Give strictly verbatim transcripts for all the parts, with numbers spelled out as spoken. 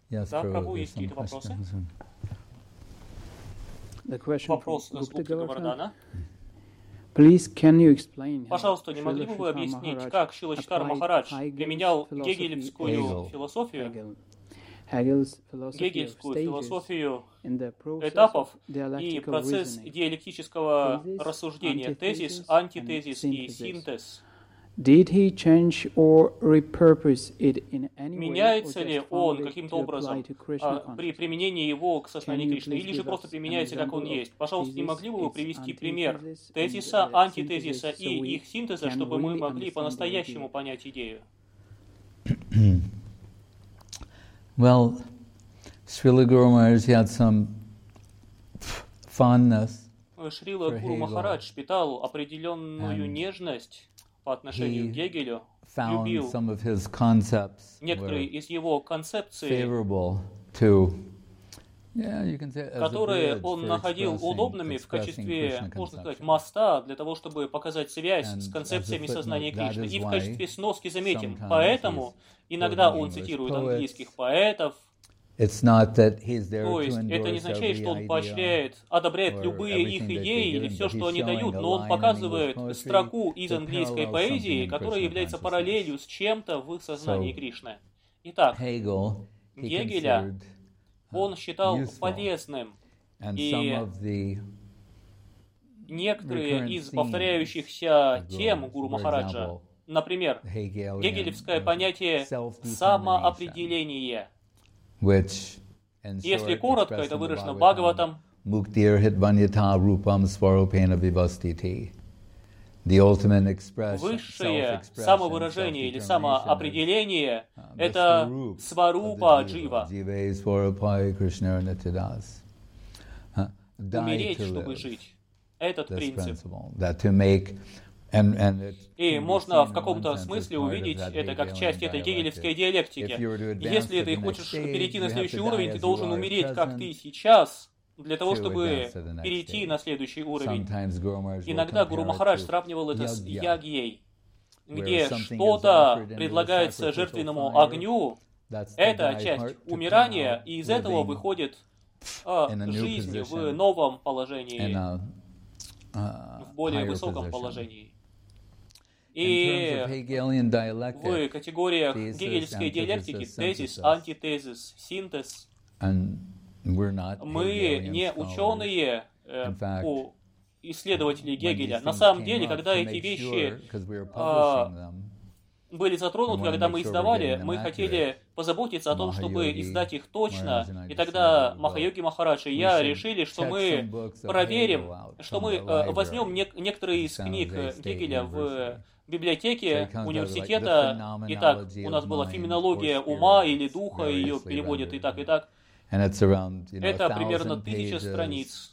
Yes, Да, Prabhu, Прабhu, there's есть some какие-то вопросы? questions. The question Вопрос from с Gupta Гупты Govardhan. Гавардана. Please, can you explain how Пожалуйста, не могли Srila бы вы Shishar объяснить, Maharaj как Шрила Читар applied Махарадж Hegel's применял philosophy, гегелевскую Hegel. философию, Hegel, Hegel's philosophy of гегельскую stages философию in the process этапов of и dialectical процесс reasoning, диалектического thesis, рассуждения, тезис, antithesis, and антитезис и synthesis. синтез. Did he change or repurpose it in any way, or Меняется ли just он found it каким-то to apply образом to Krishna а, при consciousness? применении его к Can сознанию you Кришны, please или же give просто us an применяется, как он example of есть? Пожалуйста, не thesis, могли бы вы its привести пример antithesis, and тезиса, uh, антитезиса synthesis, so и we их синтеза, can чтобы мы really могли understand the по-настоящему idea? понять идею? Well, Srila Guru Maharaj had some fondness. Шрила for Гуру Hegel. Махарадж питал определенную And нежность по отношению he к Гегелю, Found любил some of his concepts некоторые were из его концепций, favorable to, yeah, you can say, as a которые bridge он for находил expressing- удобными в expressing качестве, Krishna можно сказать, conception. моста для того, чтобы показать связь And с as a концепциями footnote, сознания that Кришны. is И в why качестве сноски заметим, sometimes поэтому he's иногда quoting он English цитирует poets. английских поэтов. It's not that he's there То to есть это не endorse означает, every что он idea поощряет, одобряет or любые их everything that they идеи give или him, все, but что he's они showing дают, a но он line in показывает English poetry строку из that английской parallels поэзии, something in которая Krishna является consciousness. параллелью с чем-то в их сознании So, Кришны. Итак, Hegel, he Гегеля considered он считал useful. полезным, and и some of the некоторые recurrent из themes повторяющихся of тем Guru, Гуру for Махараджа, example, например, Hegelian гегелевское uh, понятие self-determination, самоопределения. which, in Если short, коротко, expressed это in the выражено в Bhagavatam, Бхагаватам, Muktir hitvanyata rupam svarupena vivastiti. The ultimate express, высшее self-expression, самовыражение или self-determination самоопределение is, uh, – the это swarup of the сварупа jiva. джива. Jive svarupai Krishna nityadas. Uh, die Умереть, to чтобы live. жить. Этот This принцип. principle, that to make, and, and it И can be можно seen в in каком-то one sense as смысле part of увидеть that это как Hegelian часть этой dialectic. гегелевской If диалектики. you were to advance Если to ты the хочешь next stage, перейти на you have следующий to уровень, die ты as you должен are умереть, at как present, ты сейчас, для того, to чтобы advance to the next перейти stage. на следующий уровень. Sometimes Guru Maharaj will Иногда Гуру compare it Махарадж to сравнивал это с yagya, ягьей, where где something is что-то offered into the предлагается sacrificial жертвенному fire. огню. That's the Это die часть part to come умирания, out и из этого living выходит а, in a new жизнь в position, новом положении, in a, uh, в более higher высоком position. положении. In terms of И Hegelian в dialectic, категориях thesis, гегельской диалектики antithesis, тезис, synthesis. антитезис, синтез, and we're not мы Hegelian не scholars. ученые In fact, по исследователи when Гегеля. these На things самом came деле, up, когда to эти make вещи sure, 'cause we were а, publishing them, были затронуты, we wanna когда make мы sure we're издавали, getting them мы хотели позаботиться о том, чтобы Mahayogi издать их точно. Maharaj and I И тогда decided, Махайоги Махарадж и we я should решили, что check мы some books of проверим, Hegel out что from мы the э, library возьмем нек- некоторые из of San книг Jose State Гегеля в University. библиотеке So it comes out like университета. the Итак, phenomenology у нас of была mind феноменология or ума spirit, или духа, ее variously переводят и rendered. так, и так. And it's around, you know, Это a примерно thousand тысяча pages страниц.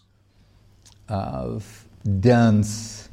of dense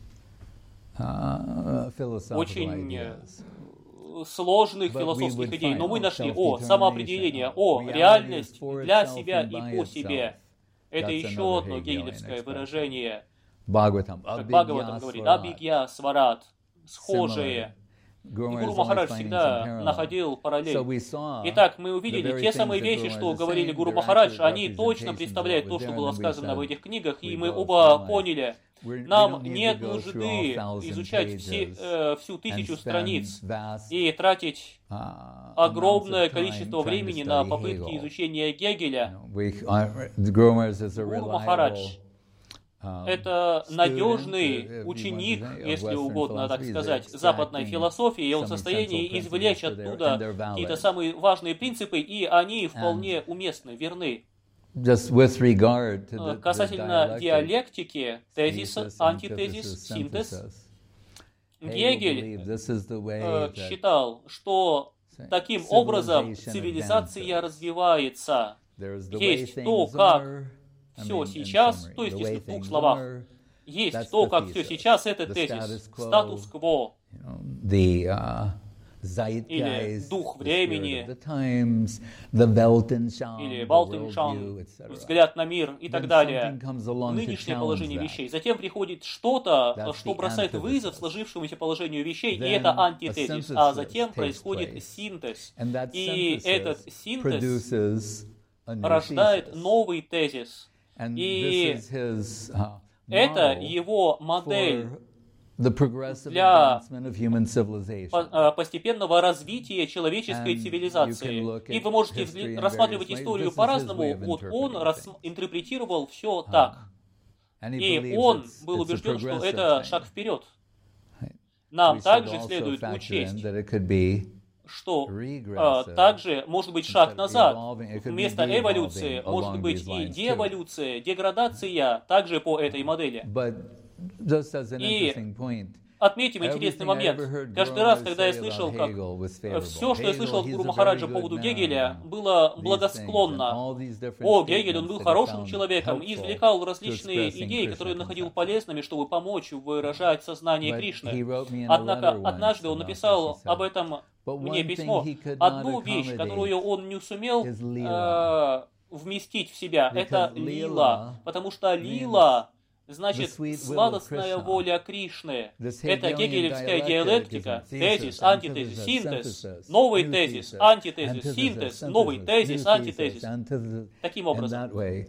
uh, philosophical Очень ideas. сложных But we философских would идей, но find мы нашли о self-determination, самоопределение, о reality реальность for для itself себя and и by по itself. себе. Это That's еще another одно Hegelian гегелевское expression. выражение. Bhagavatam, Как abhigya Бхагаватам говорит, swarat. абигья, сварат, схожие. Guru И Maharaj Гуру is Махарадж always finding some всегда parallel. находил So параллель. we saw Итак, мы the увидели very те things самые that вещи, Guru что Maharaj is говорили saying, Гуру they're Махарадж, accurate они точно representations of представляют what то, was что there, было and then we сказано в said, этих книгах, и we мы both оба realized поняли, we're- we нам don't need нет to go through нужды all thousand изучать все, pages э, всю тысячу and spend страниц vast, и тратить uh, огромное amounts of time количество trying to времени на study попытки Hegel. изучения You Гегеля. know, we, uh, the Guru Maharaj is a Гуру reliable, Махарадж um, это student, надежный if you want to ученик, say, of если Western угодно так philosophy. He's сказать, extracting западной философии, и он в some состоянии essential извлечь principles for their- and оттуда they're valid. какие-то самые важные принципы, и они вполне уместны, верны. Just with regard to the, Э, Касательно the dialectic, диалектики, тезиса, thesis, антитезис, antithesis, синтез, synthesis, Hegel Гегель believed this is the way э, that считал, что таким образом civilization цивилизация advances. развивается. there's the way Есть things то, как are, I все mean, in сейчас, summary, то есть, the если way в двух things словах, are, есть that's то, the как все thesis. сейчас, это The тезис, status quo, статус-кво. you know, the uh, или дух времени, или Weltanschauung, взгляд на мир и так далее, нынешнее положение вещей. Затем приходит что-то, что бросает вызов сложившемуся положению вещей, и это антитезис. А затем происходит синтез. И этот синтез рождает новый тезис. И это его модель для постепенного развития человеческой цивилизации. И вы можете рассматривать историю по-разному. Вот он интерпретировал все так. И он был убежден, что это шаг вперед. Нам также следует учесть, что а, также может быть шаг назад. Вместо эволюции может быть и деэволюция, деградация, также по этой модели. И отметим интересный момент. Каждый раз, когда я слышал, как все, что я слышал от Гуру Махараджа по поводу Гегеля, было благосклонно. О, Гегель, он был хорошим человеком и извлекал различные идеи, которые он находил полезными, чтобы помочь выражать сознание Кришны. Однако однажды он написал об этом мне письмо. Одну вещь, которую он не сумел э, вместить в себя, это лила. Потому что лила значит сладостная воля Кришны. Это гегелевская диалектика, тезис, антитезис, синтез, новый тезис, антитезис, синтез, новый тезис, антитезис. Таким образом.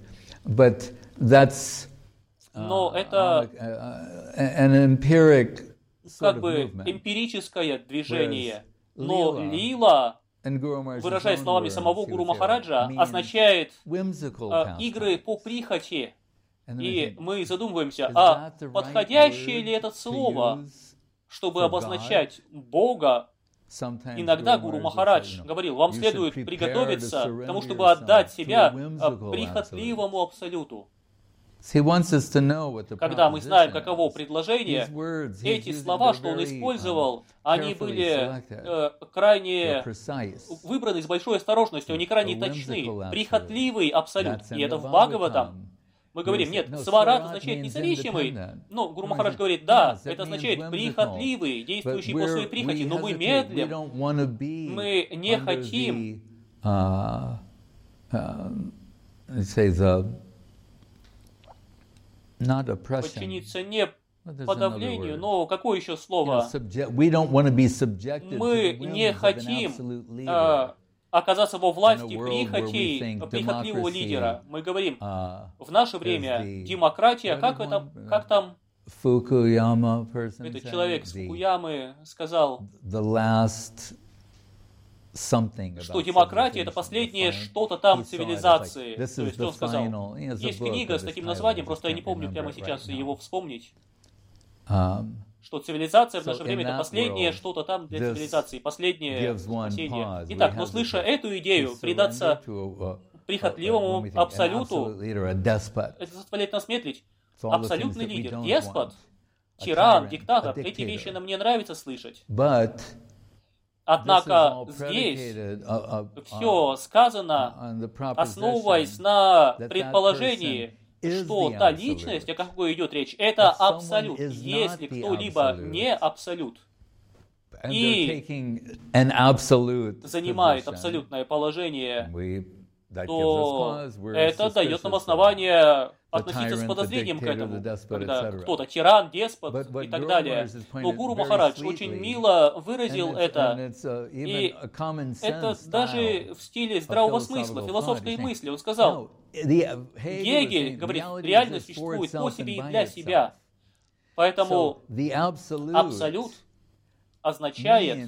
Но это как бы эмпирическое движение. Но лила, выражаясь словами самого Гуру Махараджа, означает э, игры по прихоти. И мы задумываемся, а подходящее ли это слово, чтобы обозначать Бога? Иногда Гуру Махарадж говорил, вам следует приготовиться к тому, чтобы отдать себя прихотливому абсолюту. Когда мы знаем, каково предложение, эти слова, что он использовал, они были э, крайне выбраны с большой осторожностью, они крайне точны. Прихотливый абсолют. И это в Бхагаватам. Мы говорим, нет, сварат означает независимый. Но Гуру Махарадж говорит, да, это означает прихотливый, действующий по своей прихоти. Но мы медлим, мы не хотим подчиниться не подавлению, но какое еще слово? Мы не хотим э, оказаться во власти прихотей, прихотливого лидера. Мы говорим, в наше время демократия, как это, как там? Этот человек с Фукуямы сказал, что демократия — это последнее что-то там цивилизации. То есть он сказал, есть книга с таким названием, просто я не помню прямо сейчас его вспомнить, что цивилизация в наше время — это последнее что-то там для цивилизации, последнее спасение. Итак, но слыша эту идею, предаться прихотливому абсолюту, это заставляет нас медлить. Абсолютный лидер, деспот, тиран, диктатор, эти вещи нам не нравится слышать. Однако здесь все сказано, основываясь на предположении, что та личность, о какой идет речь, это абсолют. Если кто-либо не абсолют и занимает абсолютное положение, то это дает нам основание относиться с подозрением к этому, когда кто-то тиран, деспот и так далее. Но Гуру Махарадж очень мило выразил это, и это даже в стиле здравого смысла, философской мысли. Он сказал, Гегель говорит, реальность существует по себе и для себя. Поэтому абсолют означает,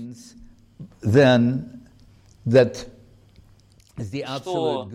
что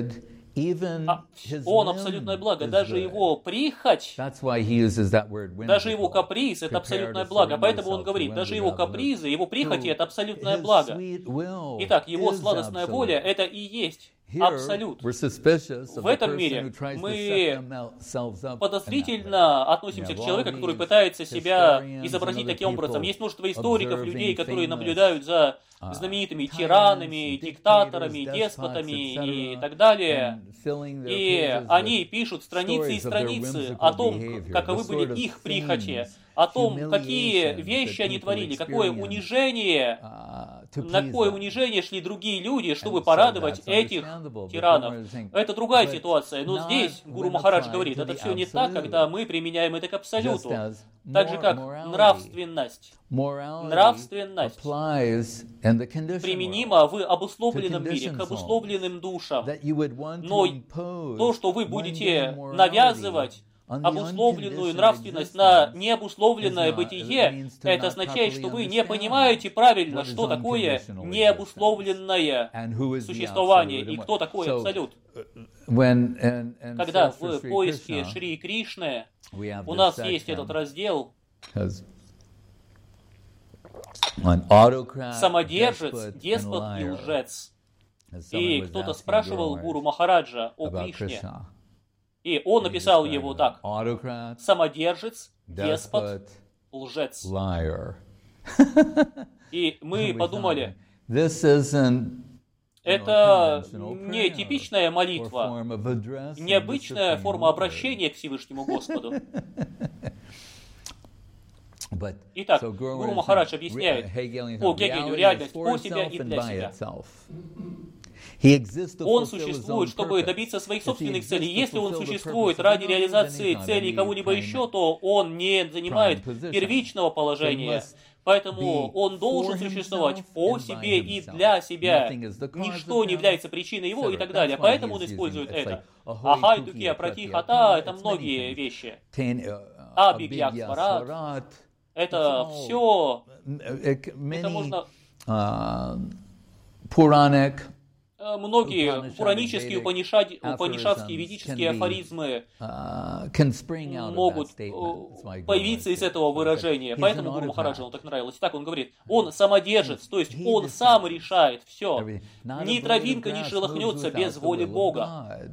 он абсолютное благо, даже его прихоть, даже его каприз — это абсолютное благо. Поэтому он говорит, даже его капризы, его прихоти — это абсолютное благо. Итак, его сладостная воля — это и есть абсолют. В этом мире мы подозрительно относимся к человеку, который пытается себя изобразить таким образом. Есть множество историков, людей, которые наблюдают за знаменитыми тиранами, диктаторами, деспотами и так далее. И они пишут страницы и страницы о том, каковы были их прихоти, о том, какие вещи они творили, какое унижение, на какое унижение шли другие люди, чтобы порадовать этих тиранов. Это другая ситуация. Но здесь Гуру Махарадж говорит, это все не так, когда мы применяем это к абсолюту. Так же, как нравственность. Нравственность применима в обусловленном мире, к обусловленным душам. Но то, что вы будете навязывать обусловленную нравственность на необусловленное бытие, это означает, что вы не понимаете правильно, что такое необусловленное существование и кто такой Абсолют. Когда в поиске Шри Кришны у нас есть этот раздел «Самодержец, деспот и лжец». И кто-то спрашивал Гуру Махараджа о Кришне. И он написал его так: самодержец, деспот, лжец. И мы подумали, это не типичная молитва, необычная форма обращения к Всевышнему Господу. Итак, Гуру Махарадж объясняет по Гегелю реальность по себя и для себя. Он существует, чтобы добиться своих собственных целей. Если он существует ради реализации целей кого-либо еще, то он не занимает первичного положения. Поэтому он должен существовать по себе и для себя. Ничто не является причиной его и так далее. Поэтому он использует это. Ахай, дуки, апрати, хата, это многие вещи. Абигьяк, сварат. Это все, это можно... Пуранек. Многие пуранические, упанишад, упанишадские, ведические афоризмы могут появиться из этого выражения. Поэтому Гуру Махараджу он так нравилось. Так он говорит, он самодержец, то есть он сам решает все. Ни травинка не шелохнется без воли Бога.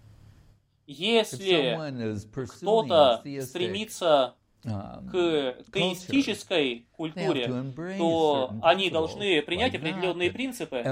Если кто-то стремится к теистической культуре, то они должны принять определенные принципы.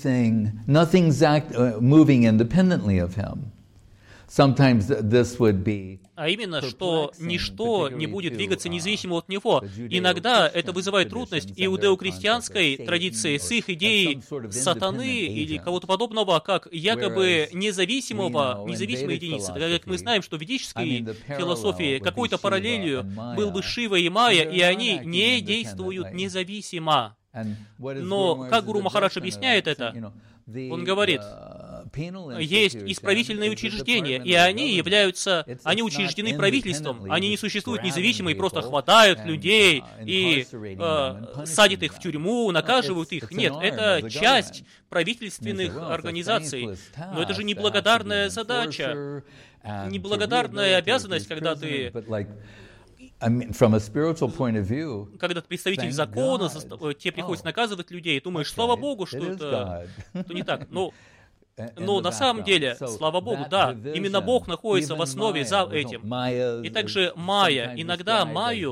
А именно, что ничто не будет двигаться независимо от него. Иногда это вызывает трудность иудео-христианской традиции с их идеей сатаны или кого-то подобного, как якобы независимого, независимой единицы. Так как мы знаем, что в ведической философии какой-то параллелью был бы Шива и Майя, и они не действуют независимо. Но как Гуру Махарадж объясняет это? Он говорит, есть исправительные учреждения, и они являются, они учреждены правительством, они не существуют независимо и просто хватают людей и э, садят их в тюрьму, наказывают их. Нет, это часть правительственных организаций. Но это же неблагодарная задача, неблагодарная обязанность, когда ты... Когда ты представитель закона, тебе приходится наказывать людей, и думаешь, слава Богу, что это, это не так. Но, но на самом деле, слава Богу, да, именно Бог находится в основе за этим. И также Майя. Иногда Майю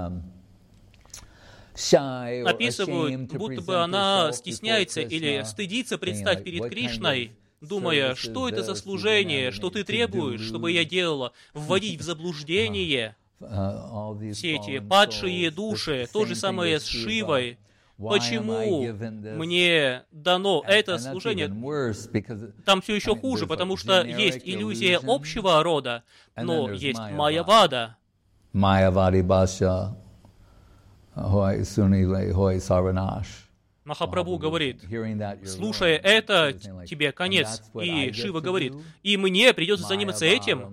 описывают, будто бы она стесняется или стыдится предстать перед Кришной, думая, что это за служение, что ты требуешь, чтобы я делала, вводить в заблуждение все эти падшие души, то же самое с Шивой. Почему мне дано это служение? Там все еще хуже, потому что есть иллюзия общего рода, но есть майявада. Махапрабху говорит, слушая это, тебе конец. И Шива говорит, и мне придется заниматься этим.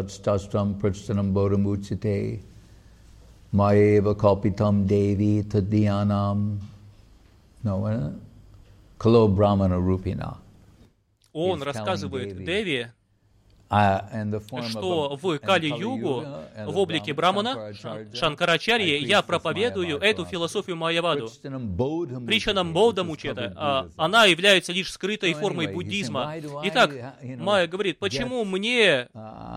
Он рассказывает Деви, что в Кали-югу, в облике Брамана, Шанкарачарьи, я проповедую эту философию майяваду. Причинам Бодха Мучета. Она является лишь скрытой формой буддизма. Итак, Майя говорит, почему мне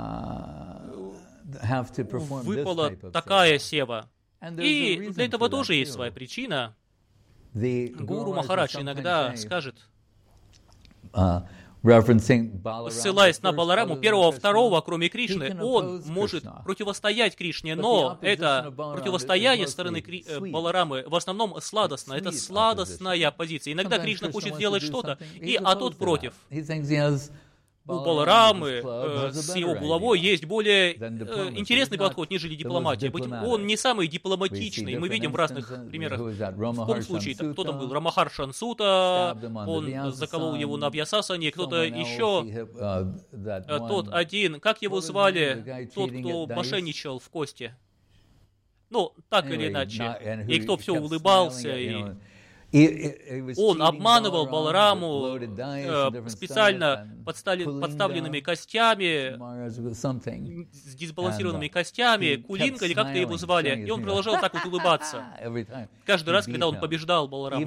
выпала такая сева? И для этого тоже есть своя причина. Гуру Махарадж иногда скажет, ссылаясь на Балараму, первого, второго, кроме Кришны, он может противостоять Кришне, но это противостояние со стороны Кри... Баларамы в основном сладостно, это сладостная позиция. Иногда Кришна хочет сделать что-то, и а тот против. У Баларамы э, с его булавой есть более э, интересный подход, нежели дипломатия. Быть, он не самый дипломатичный. Мы видим в разных примерах. В каком случае? Кто там был? Рамахар Шансута, он заколол его на Абьясасане, кто-то еще, тот один, как его звали, тот, кто мошенничал в кости. Ну, так или иначе. И кто все улыбался, и... Он обманывал Балараму э, специально подстали, подставленными костями, с дисбалансированными костями, Кулинга, или как-то его звали, и он продолжал так вот улыбаться. Каждый раз, когда он побеждал Балараму.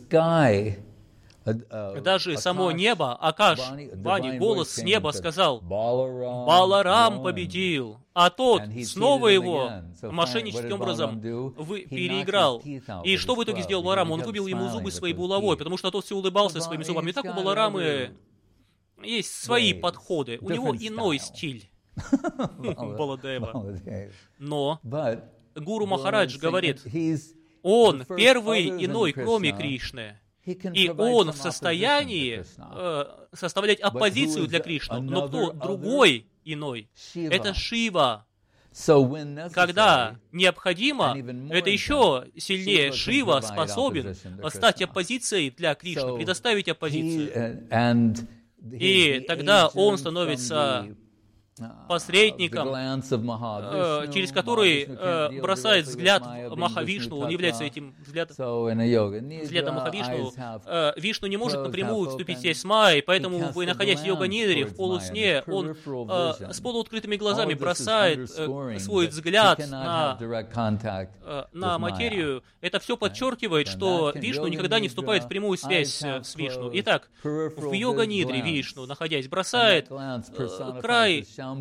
Даже само небо, Акаш, Вани, голос с неба сказал: «Баларам победил», а тот снова его мошенническим образом вы, переиграл. И что в итоге сделал Баларам? Он выбил ему зубы своей булавой, потому что тот все улыбался своими зубами. И так у Баларамы есть свои подходы, у него иной стиль. Баладева. Но Гуру Махарадж говорит, он первый иной, кроме Кришны. И он в состоянии э, составлять оппозицию для Кришны. Но кто другой иной? Это Шива. Когда необходимо, это еще сильнее Шива способен стать оппозицией для Кришны, предоставить оппозицию. И тогда он становится посредником, э, через который э, бросает взгляд Махавишну, он является этим взглядом, взглядом Махавишну. Э, Вишну не может напрямую вступить в связь с Майей, поэтому, вы, находясь в йога-нидре, в полусне, он э, с полуоткрытыми глазами бросает э, свой взгляд на, э, на материю. Это все подчеркивает, что Вишну никогда не вступает в прямую связь с Вишну. Итак, в йога-нидре Вишну, находясь, бросает э, край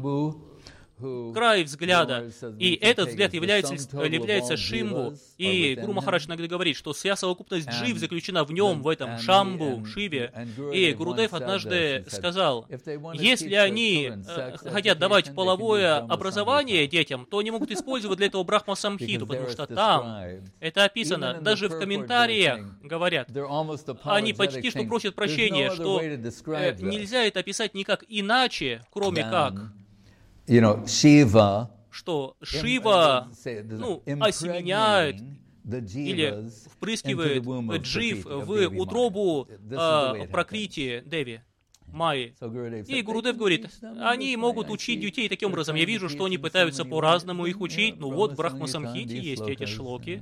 край взгляда, и этот взгляд является, является Шимбу, и Гуру Махарадж иногда говорит, что вся совокупность джив заключена в нем, в этом Шамбу, Шиве, и Гурудев однажды сказал, если они э, хотят давать половое образование детям, то они могут использовать для этого Брахма-самхиту, потому что там это описано, даже в комментариях говорят, они почти что просят прощения, что э, нельзя это описать никак иначе, кроме как You know, Shiva, что Шива ну, осеменяет или впрыскивает джив в утробу э, Пракрити Деви, Майи. И Гурудев говорит, они могут учить детей таким образом. Я вижу, что они пытаются по-разному их учить. Ну вот в Брахма-самхите есть эти шлоки.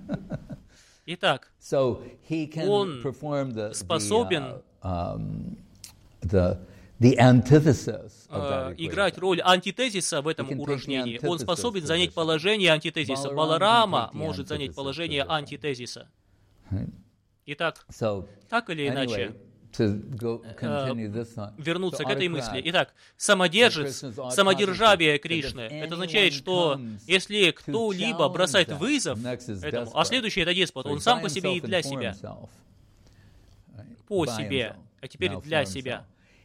Итак, он способен The antithesis of uh, that играть роль антитезиса в этом упражнении. Он способен занять положение антитезиса. Баларама может занять положение антитезиса. Итак, так или иначе, uh, вернуться к этой мысли. Итак, самодержец, самодержавие Кришны. Это означает, что если кто-либо бросает вызов этому, а следующий это деспот, он сам по себе и для себя. По себе, а теперь для себя.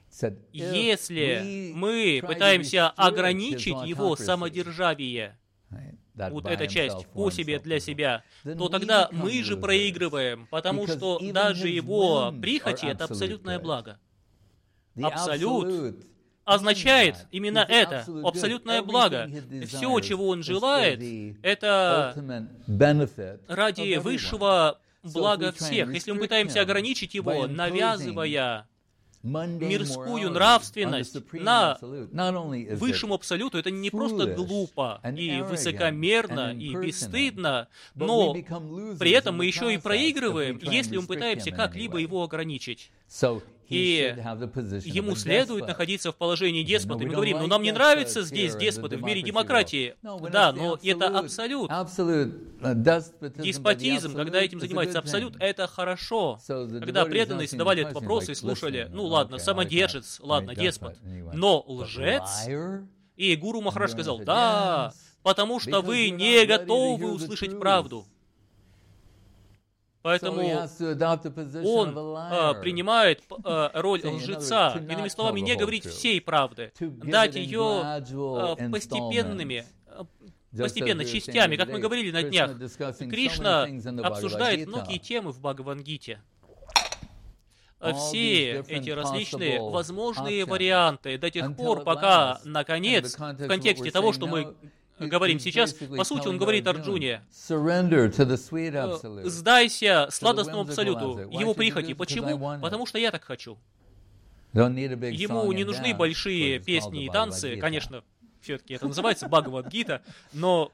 Если мы пытаемся ограничить его самодержавие, вот эта часть по себе для себя, то тогда мы же проигрываем, потому что даже его прихоти — это абсолютное благо. Абсолют означает именно это, абсолютное благо. Все, чего он желает, это ради высшего блага всех. Если мы пытаемся ограничить его, навязывая мирскую нравственность на высшему абсолюту, это не просто глупо и высокомерно и бесстыдно, но при этом мы еще и проигрываем, если мы пытаемся как-либо его ограничить. И ему следует находиться в положении деспота. И мы говорим, ну нам не нравится здесь деспоты, в мире демократии. Да, но это абсолют. Деспотизм, когда этим занимается абсолют, это хорошо. Когда преданные задавали этот вопрос и слушали, ну ладно, самодержец, ладно, деспот, но лжец? И Гуру Махарадж сказал, да, потому что вы не готовы услышать правду. Поэтому он а, принимает а, роль лжеца. Иными словами, не говорить всей правды, дать ее а, постепенными, постепенно частями. Как мы говорили на днях, Кришна обсуждает многие темы в Бхагавад-гите. Все эти различные возможные варианты до тех пор, пока, наконец, в контексте того, что мы говорим сейчас, по сути, он говорит Арджуне: «Сдайся сладостному абсолюту, его прихоти». Почему? Потому что я так хочу. Ему не нужны большие песни и танцы, конечно, все-таки это называется Бхагавад-гита, но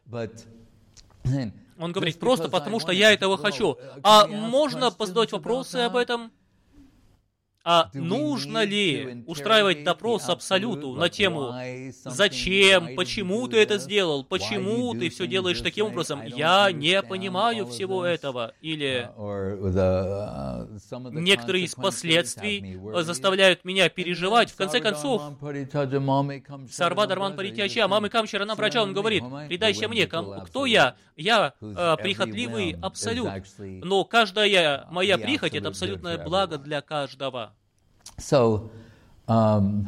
он говорит просто потому, что я этого хочу. А можно задать вопросы об этом? А нужно ли устраивать допрос Абсолюту на тему «Зачем? Почему ты это сделал? Почему ты все делаешь таким образом? Я не понимаю всего этого». Или некоторые из последствий заставляют меня переживать. В конце концов, Сарва-дарман паритьяча, Мамы Камчара Набраджа, он говорит: «Предайся мне, кто я? Я э, прихотливый Абсолют, но каждая моя прихоть — это абсолютное благо для каждого». So, um,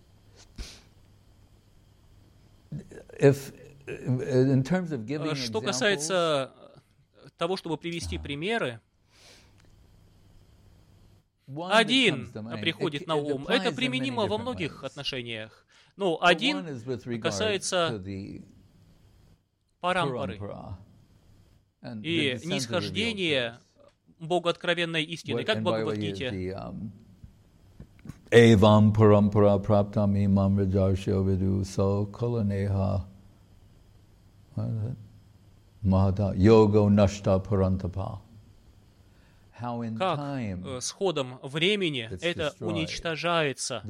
if, in terms of giving Что касается того, чтобы привести примеры, один приходит на ум. Это применимо во многих отношениях. Но один касается парампары и нисхождения Бога откровенной истины, как в Бхагавад-гите. Evam parampara praptam imam rajarsho vidu so kolaneha mahata yoga nashta parantapa. Как с ходом времени это уничтожается.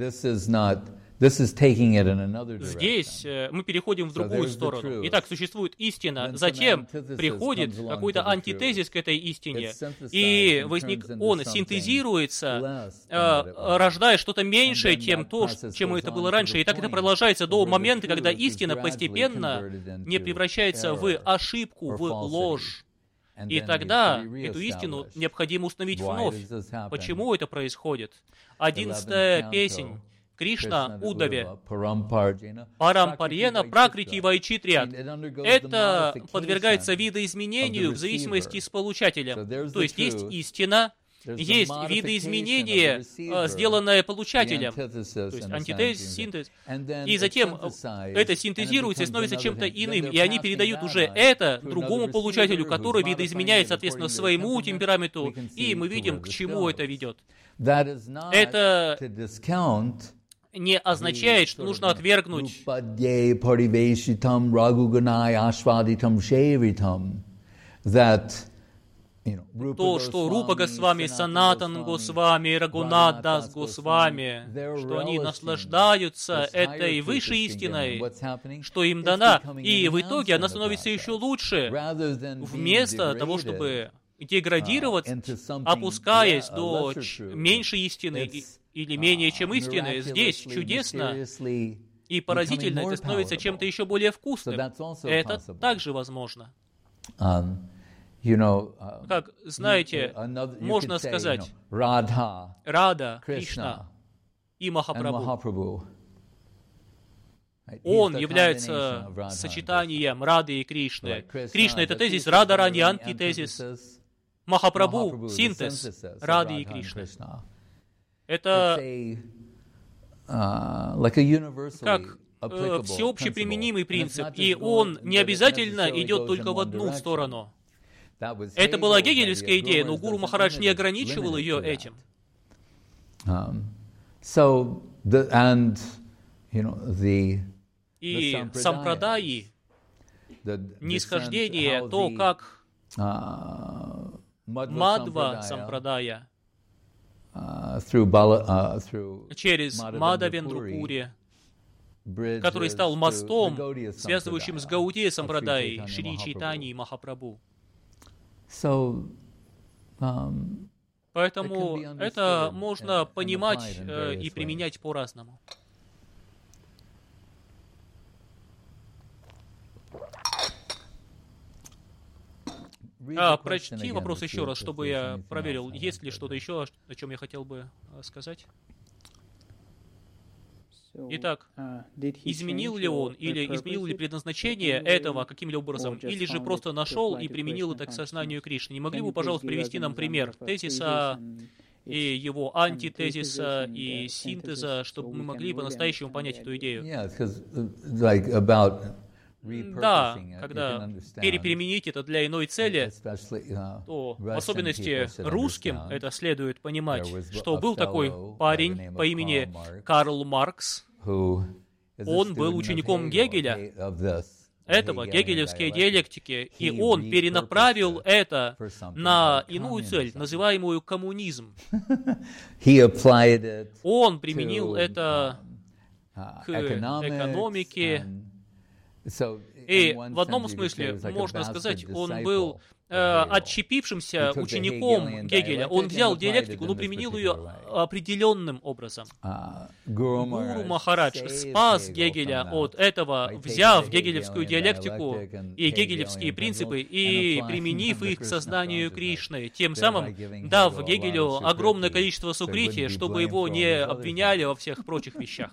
Здесь мы переходим в другую сторону. Итак, существует истина, затем приходит какой-то антитезис к этой истине, и возник, он синтезируется, рождая что-то меньшее, чем то, чем это было раньше. И так это продолжается до момента, когда истина постепенно не превращается в ошибку, в ложь. И тогда эту истину необходимо установить вновь. Почему это происходит? Одиннадцатая песнь. Кришна Удаве. Парампарьена пракрити вайчитрят. Это подвергается видоизменению в зависимости с получателем. То есть есть истина, есть видоизменение, сделанное получателем, то есть антитез, синтез, и затем это синтезируется и становится чем-то иным, и они передают уже это другому получателю, который видоизменяет, соответственно, своему темпераменту, и мы видим, к чему это ведет. Это не означает, что нужно отвергнуть то, что Рупа Госвами, Санатан Госвами, Рагунат Дас Госвами, что они наслаждаются этой высшей истиной, что им дана, и в итоге она становится еще лучше, вместо того, чтобы деградировать, опускаясь до меньшей истины или менее чем истины. Здесь чудесно и поразительно это становится чем-то еще более вкусным. Это также возможно. Как, знаете, можно сказать, Рада, Кришна и Махапрабху. Он является сочетанием Рады и Кришны. Кришна — это тезис, Рада Рани — антитезис. Махапрабху — синтез Рады и Кришны. Это как э, всеобщий применимый принцип, и он не обязательно идет только в одну сторону. Это была гегелевская идея, но Гуру Махарадж не ограничивал ее этим. И сампрадаи, нисхождение, то, как Мадва сампрадая через Мадавендру Пури, который стал мостом, связывающим с Гаудия сампрадаей, Шри Чайтаньей и Махапрабху. So, um, Поэтому это можно понимать э, и применять по-разному. А, прочти вопрос еще раз, чтобы я проверил, есть ли что-то еще, о чем я хотел бы сказать. Итак, изменил ли он или изменил ли предназначение этого каким-либо образом, или же просто нашел и применил это к сознанию Кришны? Не могли бы, пожалуйста, привести нам пример тезиса и его антитезиса и синтеза, чтобы мы могли по-настоящему понять эту идею? Да, когда переприменить это для иной цели, то в особенности русским это следует понимать, что был такой парень по имени Карл Маркс. Он был учеником Гегеля, этого гегелевской диалектики, и он перенаправил это на иную цель, называемую коммунизм. Он применил это к экономике. И в одном смысле, можно сказать, он был э, отщепившимся учеником Гегеля. Он взял диалектику, но применил ее определенным образом. Гуру Махарадж спас Гегеля от этого, взяв гегелевскую диалектику и гегелевские принципы и применив их к сознанию Кришны, тем самым дав Гегелю огромное количество сукрити, чтобы его не обвиняли во всех прочих вещах.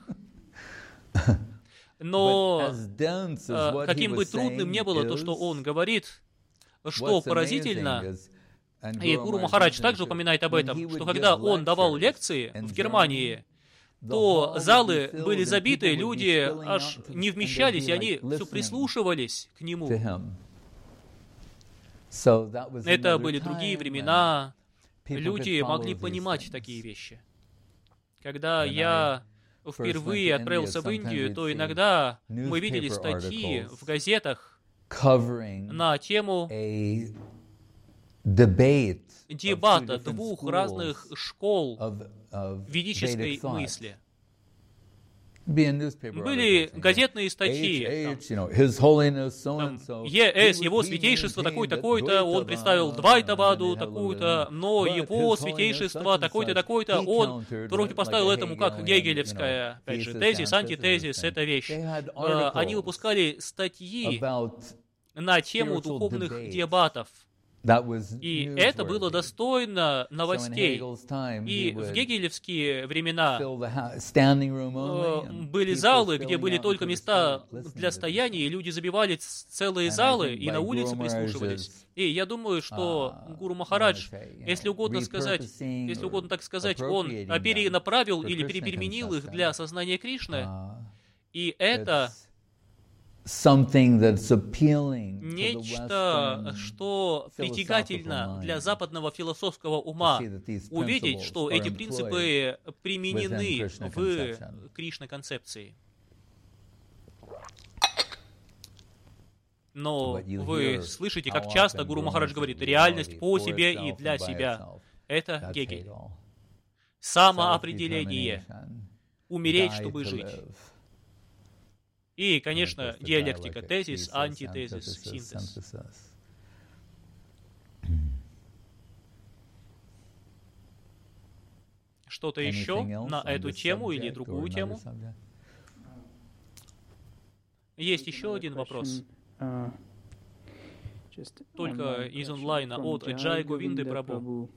Но э, каким бы трудным ни было то, что он говорит, что поразительно, и Гуру Махарадж также упоминает об этом, что когда он давал лекции в Германии, то залы были забиты, люди аж не вмещались, и они все прислушивались к нему. Это были другие времена, люди могли понимать такие вещи. Когда я впервые отправился в Индию, то иногда мы видели статьи в газетах на тему дебата двух разных школ ведической мысли. Были газетные статьи, там, ЕС, его святейшество такой-такой-то, он представил Двайтаваду такую-то, но его святейшество такой-то, такой-то, он противопоставил этому как гегелевская, опять же, тезис, антитезис, эта вещь. Они выпускали статьи на тему духовных дебатов. И это было достойно новостей. И в гегелевские времена были залы, где были только места для стояния, и люди забивали целые залы и на улице прислушивались. И я думаю, что Гуру Махарадж, если угодно сказать, если угодно так сказать, он перенаправил или перепеременил их для сознания Кришны, и это нечто, что притягательно для западного философского ума, увидеть, что эти принципы применены в Кришна-концепции. Но вы слышите, как часто Гуру Махарадж говорит, реальность по себе и для себя. Это Гегель. Самоопределение. Умереть, чтобы жить. И, конечно, диалектика, тезис, антитезис, синтез. Что-то еще на эту тему или другую тему? Есть еще один вопрос. Только из онлайна от Джай Говинды Прабху.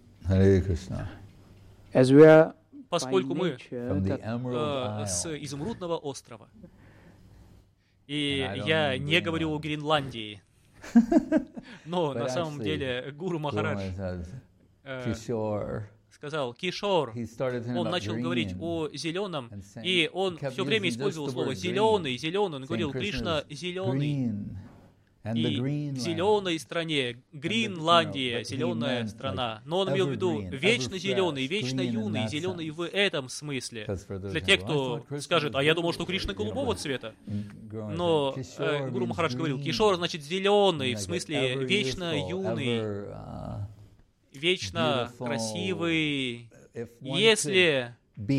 Поскольку мы э, с Изумрудного острова, и я не говорю о Гренландии. Но на самом деле Гуру Махарадж э, сказал Кишор. Он начал говорить о зеленом, и он все время использовал слово зеленый, зеленый. Он говорил, Кришна зеленый. И в зеленой стране, Гренландия, зеленая страна. Но он имел в виду вечно зеленый, вечно юный, зеленый в этом смысле. Для тех, кто скажет, а я думал, что Кришна голубого цвета. Но э, Гуру Махарадж говорил, Кишор значит зеленый, в смысле вечно юный, вечно красивый. Если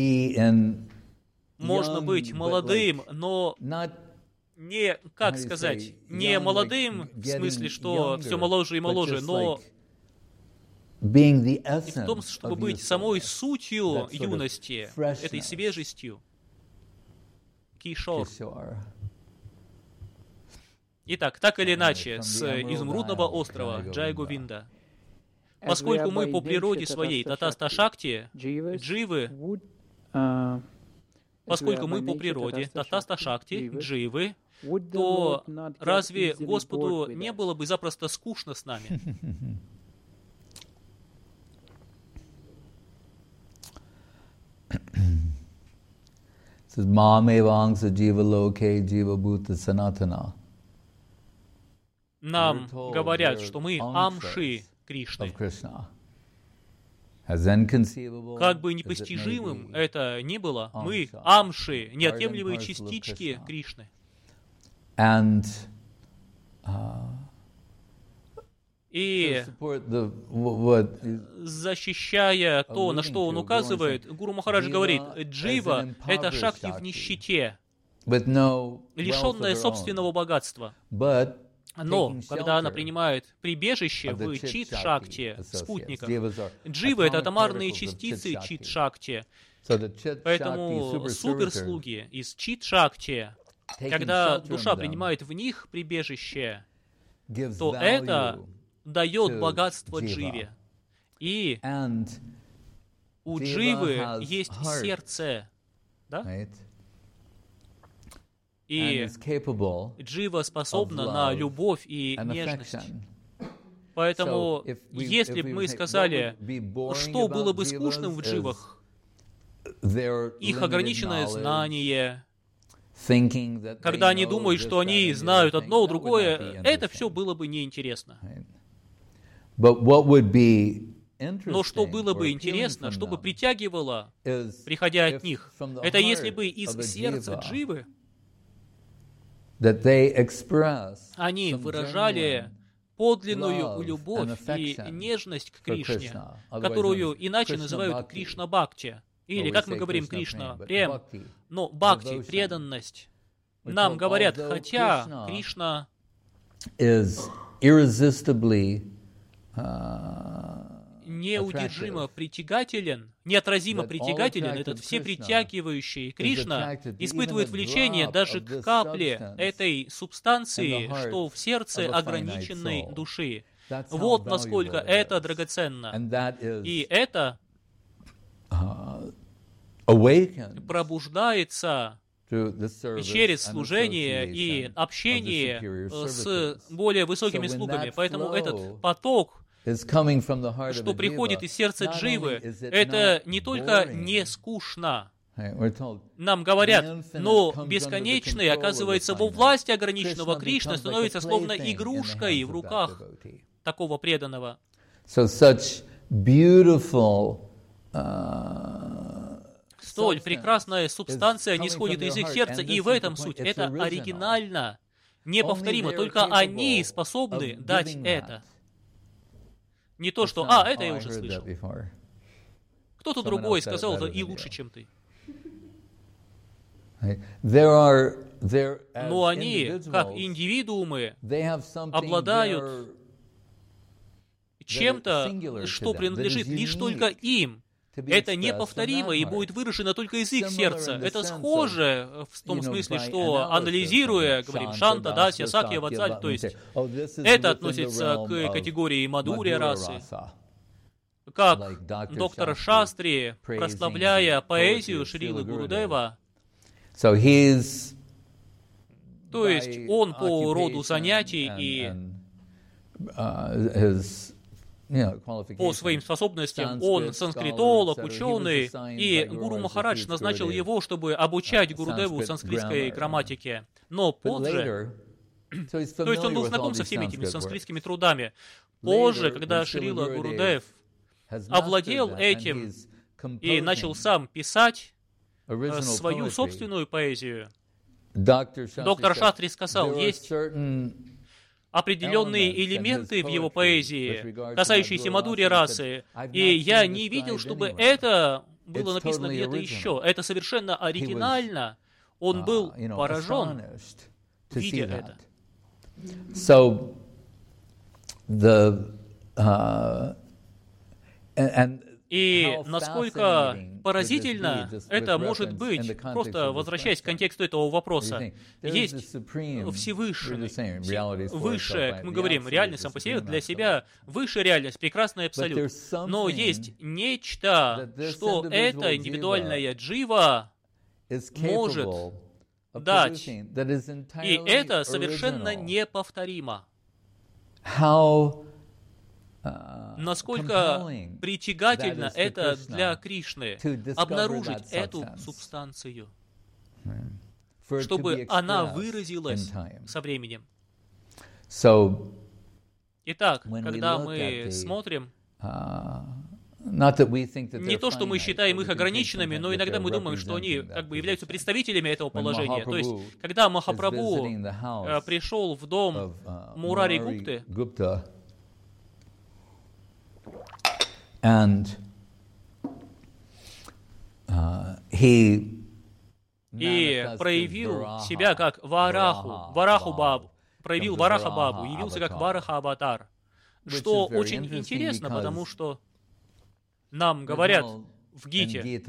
можно быть молодым, но не, как сказать, не молодым, в смысле, что все моложе и моложе, но и в том, чтобы быть самой сутью юности, этой свежестью. Кишор. Итак, так или иначе, с изумрудного острова Джай Говинда, поскольку мы по природе своей Татаста Шакти, дживы, поскольку мы по природе Татаста Шакти, дживы, то разве Господу не было бы запросто скучно с нами? Нам говорят, что мы амши Кришны. Как бы непостижимым это ни было, мы амши, неотъемлемые частички Кришны. And, И защищая то, на что он указывает, Гуру Махарадж говорит, джива — это шакти в нищете, лишенная собственного богатства. Но, когда она принимает прибежище в чит-шакти, спутниках, дживы — это атомарные частицы чит-шакти. Поэтому суперслуги из чит-шакти, когда душа принимает в них прибежище, то это дает богатство дживе. И у дживы есть сердце, да? И джива способна на любовь и нежность. Поэтому, если бы мы сказали, что было бы скучным в дживах, их ограниченное знание, когда они думают, что они знают одно, другое, это все было бы неинтересно. Но что было бы интересно, что бы притягивало, приходя от них, это если бы из сердца дживы они выражали подлинную любовь и нежность к Кришне, которую иначе называют Кришна-бхакти, или, как мы говорим, Кришна-прем, но бхакти, преданность. Нам говорят, хотя Кришна неудержимо притягателен, неотразимо притягателен, этот всепритягивающий Кришна испытывает влечение даже к капле этой субстанции, что в сердце ограниченной души. Вот насколько это драгоценно. И это пробуждается через служение и общение с более высокими слугами. Поэтому этот поток, что приходит из сердца дживы, это не только не скучно. Нам говорят, но бесконечный, оказывается, во власти ограниченного Кришны становится словно игрушкой в руках такого преданного. Столь прекрасная субстанция не сходит из их сердца, и в этом суть. Это оригинально, неповторимо. Только они способны дать это. Не то, что «а, это я уже слышал». Кто-то другой сказал это и лучше, чем ты. Но они, как индивидуумы, обладают чем-то, что принадлежит лишь только им. Это неповторимо и будет выражено только из их сердца. Это схоже в том смысле, что, анализируя, говорим, Шанта, Дасья, Сакья, Ватсаль, то есть это относится к категории Мадхурья расы. Как доктор Шастри, прославляя поэзию Шрилы Гурудева, то есть он по роду занятий и по своим способностям, он санскритолог, ученый, и Гуру Махарадж назначил его, чтобы обучать Гурудеву санскритской грамматике. Но позже, то есть он был знаком со всеми этими санскритскими трудами. Позже, когда Шрила Гурудев овладел этим и начал сам писать свою собственную поэзию, доктор Шастри сказал, есть определенные элементы в его поэзии, касающиеся Мадхурья расы, и я не видел, чтобы это было написано где-то еще. Это совершенно оригинально. Он был поражен, видя это. И насколько поразительно это может быть, просто возвращаясь к контексту этого вопроса, есть Всевышний, высшее, как мы говорим, реальность сам по себе, для себя высшая реальность, прекрасный абсолют. Но есть нечто, что эта индивидуальная джива может дать, и это совершенно неповторимо. Насколько притягательно это для Кришны обнаружить эту субстанцию, чтобы она выразилась со временем. Итак, когда мы смотрим, не то, что мы считаем их ограниченными, но иногда мы думаем, что они как бы являются представителями этого положения. То есть, когда Махапрабху э, пришел в дом Мурари Гупты, And uh, he и проявил себя как Вараху, Вараху Бабу, проявил Вараха Бабу, явился как Вараха Аватар, что очень интересно, потому что нам говорят в Гите,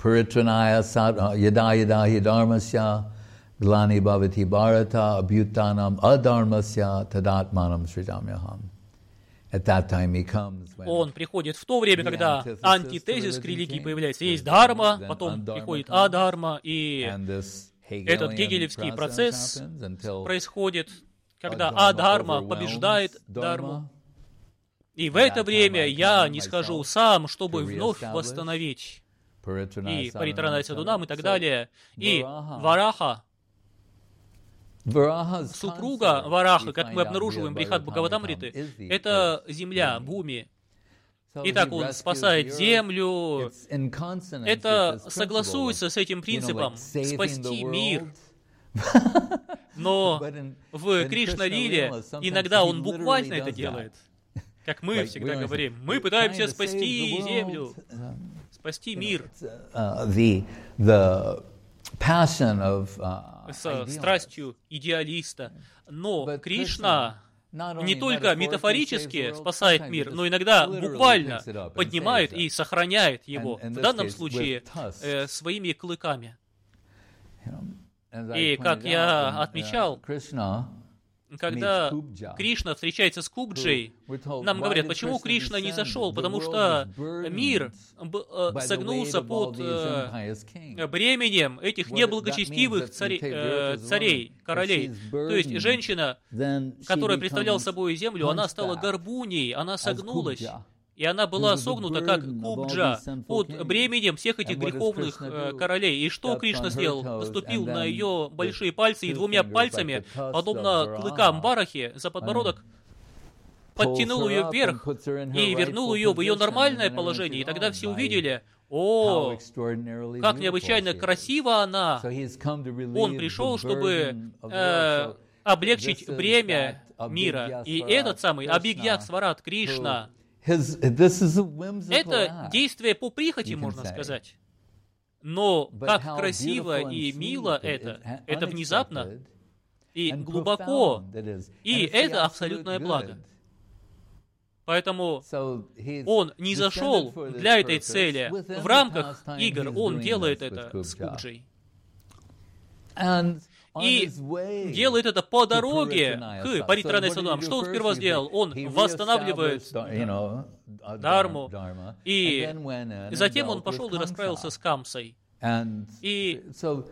Glani bhavati bharata abhyutanam adharmasya tadatmanam srijamyaham. At that time he comes when он приходит в то время, когда антитезис к религии появляется. Есть дхарма, потом приходит адхарма, и этот гегелевский процесс происходит, когда адхарма побеждает дхарму. И в это время я не схожу сам, чтобы вновь восстановить и паритранай садунам и так далее. И Вараха, супруга Вараха, как мы обнаруживаем в Брихат Бхагаватамриты, это земля, Бхуми. Итак, он спасает землю. Это согласуется с этим принципом спасти мир. Но в Кришна-лиле иногда он буквально это делает. Как мы всегда говорим, мы пытаемся спасти землю, спасти мир. С страстью идеалиста. Но Кришна не только метафорически спасает мир, но иногда буквально поднимает и сохраняет его, в данном случае э, своими клыками. И, как я отмечал, когда Кришна встречается с Кубджей, нам говорят, почему Кришна не зашел, потому что мир согнулся под бременем этих неблагочестивых царей, э, царей, королей. То есть женщина, которая представляла собой землю, она стала горбуней, она согнулась. И она была согнута, как Кубджа, под бременем всех этих греховных э, королей. И что Кришна сделал? Наступил на ее большие пальцы и двумя пальцами, подобно клыкам Варахи, за подбородок, подтянул ее вверх и вернул ее в ее нормальное положение. И тогда все увидели, о, как необычайно красива она. Он пришел, чтобы э, облегчить бремя мира. И этот самый Абхигьяк Сварат Кришна, His, this is a whimsical это act, действие по прихоти, можно сказать. Но как красиво и мило это, это внезапно и глубоко, и это абсолютное благо. Поэтому он не зашел для этой цели. В рамках игр он делает это с Кубджей. И делает это по дороге к Паритранай Садунам. Что он сперва сделал? Он восстанавливает Дхарму, и затем он пошел и расправился с Камсой. И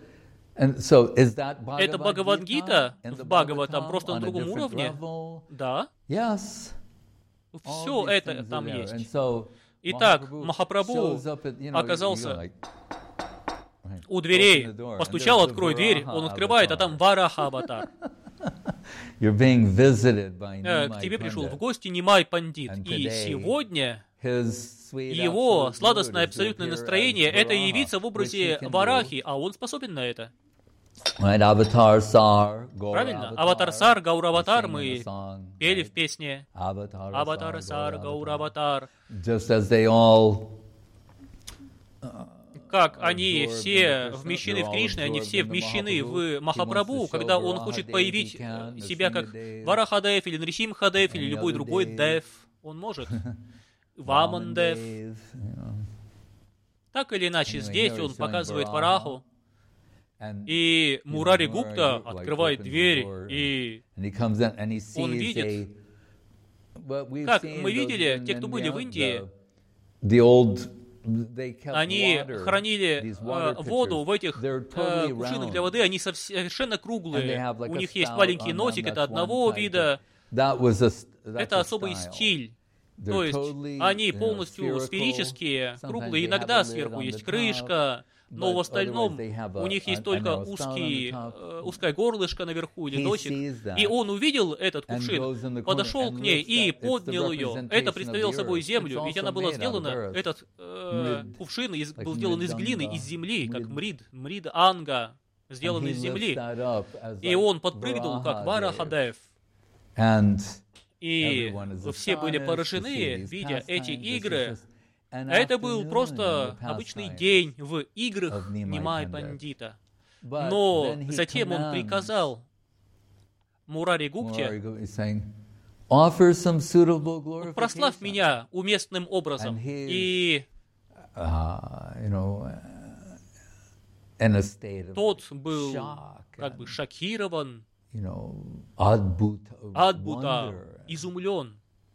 это Бхагавад-гита в Бхагаватам просто на другом уровне? Да. Все это там есть. Итак, Махапрабху оказался у дверей, постучал, открой дверь, он открывает, а там Вараха Аватар. К тебе пришел в гости Нимай Пандит, и сегодня его сладостное абсолютное настроение — это явиться в образе Варахи, а он способен на это. Правильно? Аватар-сар, Гаураватар мы пели в песне. Аватар-сар, Гаураватар. Как они все вмещены в Кришне, они все вмещены в Махапрабху, когда он хочет появить себя как Варахадев или Нрисимхадев или любой другой Дев, он может. Вамандев. Так или иначе, здесь он показывает Вараху, и Мурари Гупта открывает дверь, и он видит, как мы видели, те, кто были в Индии, они хранили э, воду в этих э, кувшинах для воды, они совершенно круглые. У них есть маленький носик, это одного вида. Это особый стиль. То есть они полностью сферические, круглые. Иногда сверху есть крышка, но в остальном у них есть только узкий, э, узкое горлышко наверху или носик. И он увидел этот кувшин, подошел к ней и поднял ее. Это представляло собой землю, ведь она была сделана, этот э, кувшин из, был сделан из глины, из земли, как мрид, мрид анга, сделан из земли. И он подпрыгнул, как Варахадев. И все были поражены, видя эти игры. А это был просто обычный день в играх Нимай Пандита. Но затем он приказал Мурари Гупте: прославь меня уместным образом. И тот был как бы шокирован, адбута, изумлен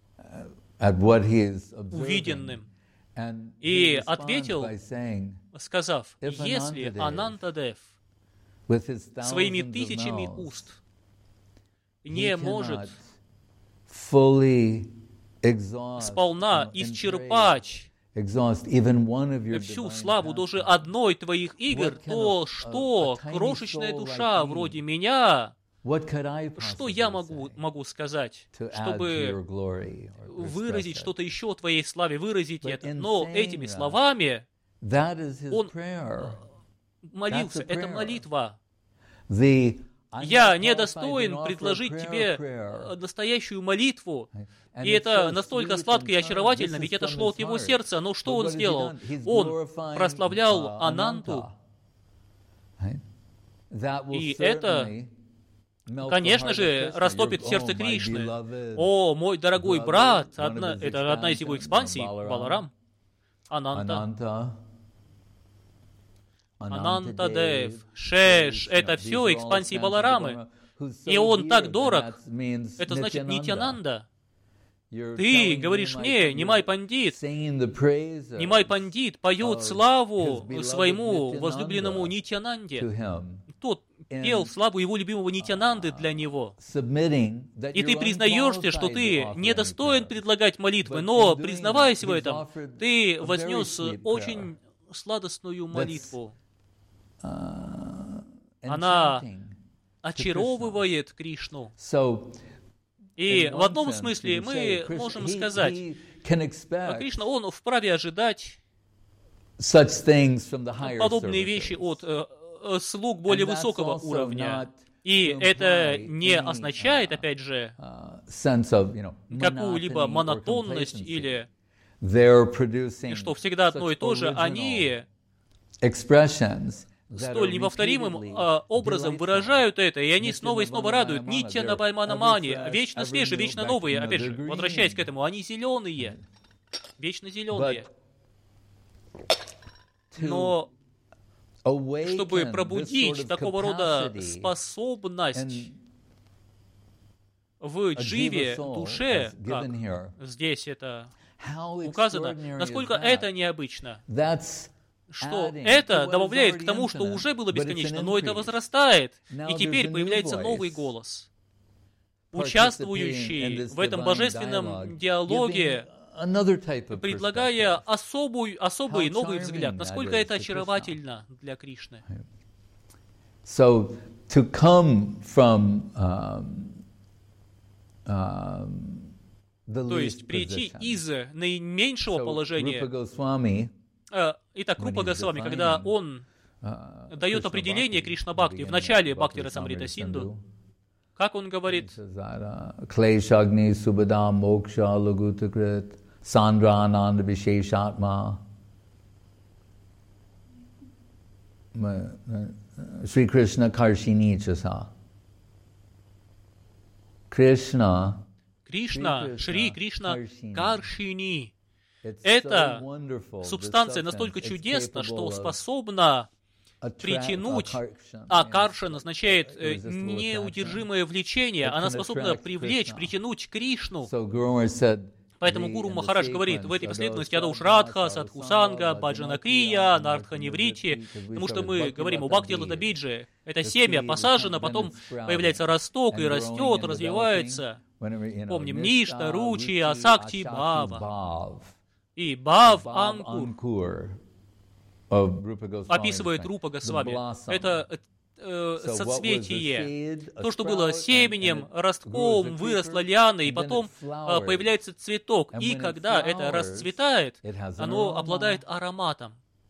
увиденным. И ответил, сказав: если Анантадев своими тысячами уст не может сполна исчерпать всю славу даже одной твоих игр, то что крошечная душа вроде меня, что я могу, могу сказать, чтобы выразить что-то еще о твоей славе, выразить это? Но этими словами он молился. Это молитва. Я недостоин предложить тебе настоящую молитву. И это настолько сладко и очаровательно, ведь это шло от его сердца. Но что он сделал? Он прославлял Ананту. И это, конечно же, растопит сердце Кришны. О, мой дорогой брат, одна, это одна из его экспансий, Баларам. Ананта. Анантадев, Шеш, это все экспансии Баларамы. И он так дорог, это значит Нитьянанда. Ты говоришь мне, Нимай Пандит, Нимай Пандит поет славу своему возлюбленному Нитьянанде. Тот пел славу его любимого Нитьянанды для него. И ты признаешься, что ты недостоин предлагать молитвы, но, признаваясь в этом, ты вознес очень сладостную молитву. Она очаровывает Кришну. И в одном смысле мы можем сказать, Кришна, он вправе ожидать подобные вещи от э, слуг более высокого уровня. И это не означает, опять же, какую-либо монотонность или что всегда одно и то же. Они столь неповторимым э, образом выражают это, и они снова и снова радуют. Нитья Навайманамани, вечно свежие, вечно новые. Опять же, возвращаясь к этому, они зеленые, вечно зеленые. Но чтобы пробудить такого рода способность в дживе, душе, как здесь это указано, насколько это необычно, что это добавляет к тому, что уже было бесконечно, но это возрастает, и теперь появляется новый голос, участвующий в этом божественном диалоге, предлагая особую, особый новый взгляд, насколько это очаровательно для Кришны. So, to come from, um, um, the То есть прийти из наименьшего so, положения. Итак, Рупа Госвами, когда он uh, дает определение Кришна Бхакти в начале Бхакти Расамрита Синду, как он говорит? Клешагни Субада Мокша Лагутакрит Сандра Ананда Вишешатма Шри Кришна Каршини Часа. Кришна Кришна, Шри Кришна Каршини. Эта субстанция настолько чудесна, что способна притянуть, а каршан означает э, неудержимое влечение, она способна привлечь, притянуть Кришну. Поэтому Гуру Махарадж говорит в этой последовательности Адоушрадха, Садхусанга, Баджанакрия, Нардханеврити, потому что мы говорим о Бхакти-Ладабидже. Это семя посажено, потом появляется росток и растет, развивается. Помним, Ништа, Ручи, Асакти, Бхава. И Бхав Анкур описывает Рупа Госвами. Это э, соцветие. То, что было семенем, ростком, выросло лианой, и потом э, появляется цветок. И когда это расцветает, оно обладает ароматом.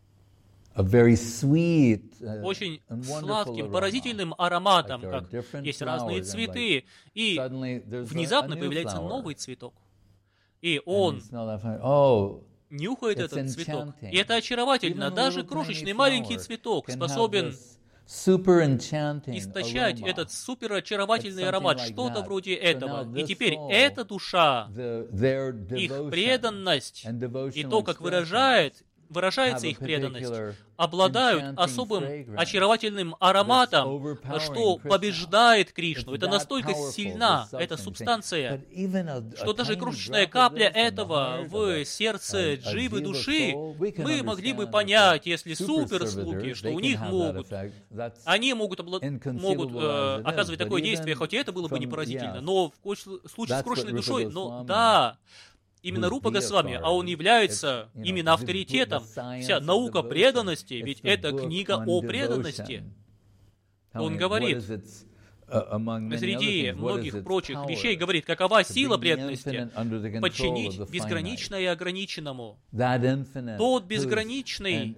Очень сладким, поразительным ароматом, как есть разные цветы. И внезапно появляется новый цветок. И он нюхает этот цветок. И это очаровательно. Даже крошечный маленький цветок способен источать этот суперочаровательный аромат, что-то вроде этого. И теперь эта душа, их преданность и то, как выражает, выражается их преданность, обладают особым очаровательным ароматом, что побеждает Кришну. Это настолько сильна, эта субстанция, что даже крошечная капля этого в сердце дживы души мы могли бы понять, если суперслуги, что у них могут, они могут, обла... могут э, оказывать такое действие, хоть и это было бы не поразительно, но в случае с крошечной душой, но да, именно Рупа Госвами, а он является именно авторитетом. Вся наука преданности, ведь это книга о преданности. Он говорит, среди многих прочих вещей, говорит, какова сила преданности? Подчинить безграничное ограниченному. Тот безграничный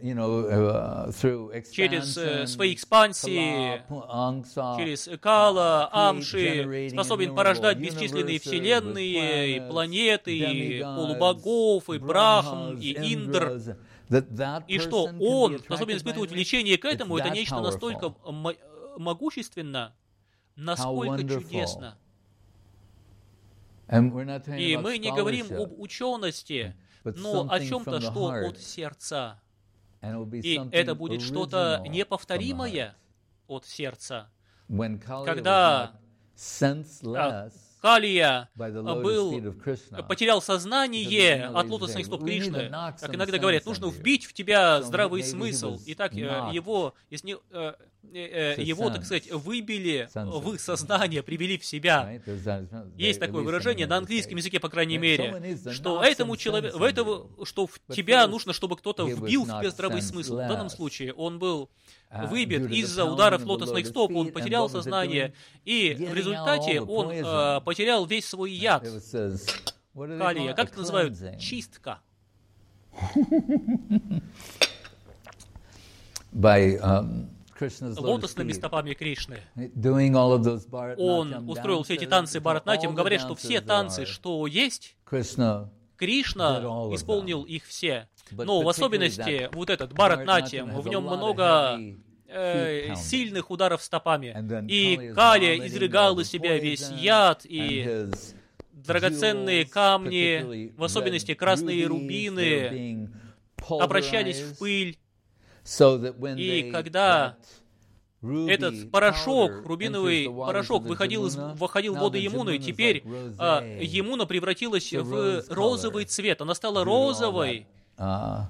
через э, свои экспансии, через Кала, Амши, способен порождать бесчисленные вселенные, и планеты, и полубогов, и Брахм, и Индр. И что он способен испытывать влечение к этому, это нечто настолько могущественно, насколько чудесно. И мы не говорим об учености, но о чем-то, что от сердца. И это будет что-то неповторимое от сердца. Когда Калия был, потерял сознание от лотосных стоп Кришны, как иногда говорят, нужно вбить в тебя здравый смысл. И так его, если, его, так сказать, выбили в сознание, привели в себя. Есть такое выражение на английском языке, по крайней мере, что этому человеку, этого, что в тебя нужно, чтобы кто-то вбил в тебя здравый смысл. В данном случае он был выбит из-за ударов лотосных стоп, он потерял сознание, и в результате он э, потерял весь свой яд. Калия, как это называют? Чистка. By, um, лотосными стопами Кришны. Он устроил все эти танцы Бхаратнатьям, говорят, что все танцы, что есть, Кришна исполнил их все. Но в особенности вот этот Бхаратнатьям, в нем много э, сильных ударов стопами. И Калия изрыгал из себя весь яд, и драгоценные камни, в особенности красные рубины, обращались в пыль. И когда этот порошок, рубиновый порошок, выходил, из, выходил в воду Ямуны, теперь а, Ямуна превратилась в розовый цвет. Она стала розовой в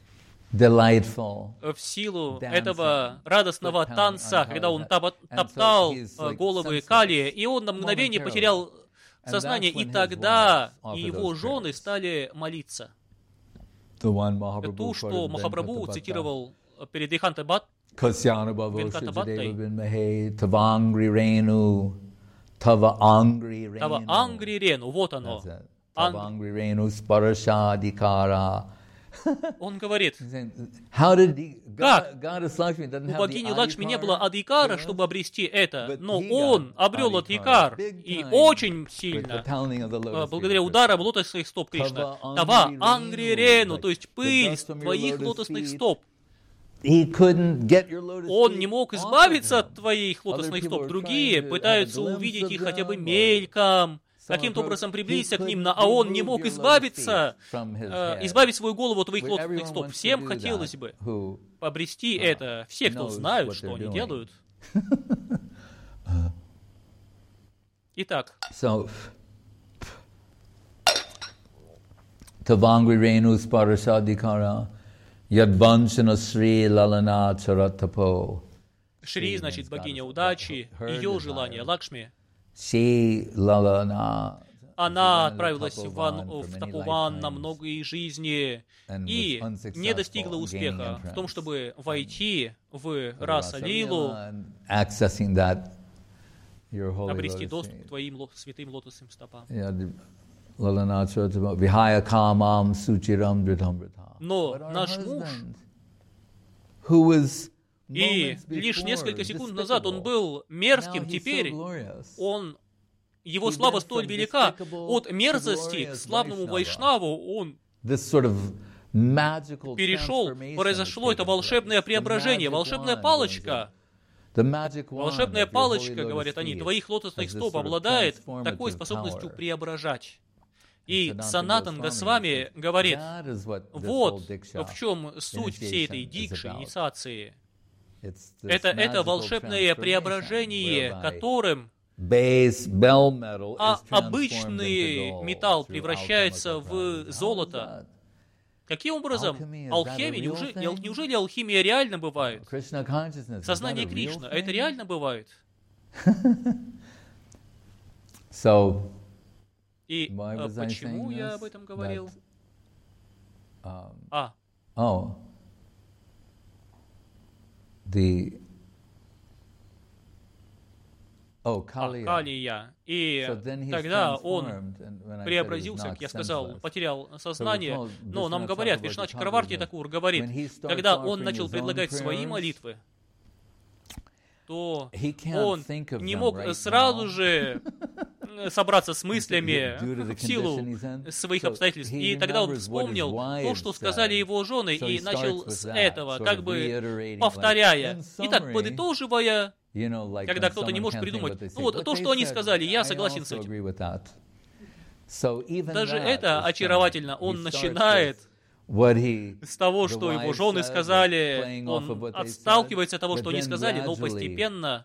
силу этого радостного танца, когда он топтал головы Калии, и он на мгновение потерял сознание, и тогда его жены стали молиться. То, что Махапрабху цитировал перед Иханта Бат, Венката-Баттой, Тава Ангри Рену, вот оно. Он говорит, как у богини Лакшми не было адикара, чтобы обрести это, но он обрел адикар, и очень сильно, благодаря ударам лотосных стоп Кришна. Тава Ангри Рену, то есть пыль с твоих лотосных стоп. Он не мог избавиться от твоих лотосных стоп. Другие пытаются увидеть их хотя бы мельком, каким-то образом приблизиться к ним, а он не мог избавиться, э, избавить свою голову от твоих лотосных стоп. Всем хотелось бы обрести это. Все, кто знают, что они делают. Итак. Tavangri Renu Sparasadikara Yadvanchana Sri Lalana Charatapo. Шри значит богиня удачи, ее желание Лакшми. Она отправилась в, в Тапуван на многие жизни и не достигла успеха в том, чтобы войти в Раса-лилу, обрести доступ к твоим святым лотосным стопам. Но наш муж, и лишь несколько секунд назад он был мерзким, теперь он, его слава столь велика, от мерзости к славному Вайшнаву он перешел, произошло это волшебное преображение, волшебная палочка. Волшебная палочка, говорят они, твоих лотосных стоп обладает такой способностью преображать. И Санатан Госвами говорит, вот в чем суть всей этой дикши, инициации. Это, это волшебное преображение, которым а обычный металл превращается в золото. Каким образом? Алхимия? Неужели, неужели алхимия реально бывает? Сознание Кришны. А это реально бывает? И а, почему я об этом говорил? Um, а. Oh. The... Oh, Kaliya. А, Калия. И so тогда он преобразился, как я сказал, потерял сознание. So но нам говорят, Вишна Чакраварти Такур говорит, когда он начал предлагать свои молитвы, то он не мог сразу же собраться с мыслями в силу своих обстоятельств. И тогда он вспомнил то, что сказали его жены, и начал с этого, как бы повторяя. Итак, подытоживая, когда кто-то не может придумать, ну вот то, что они сказали, я согласен с этим. Даже это очаровательно. Он начинает с того, что его жены сказали, он отталкивается от того, что они сказали, но постепенно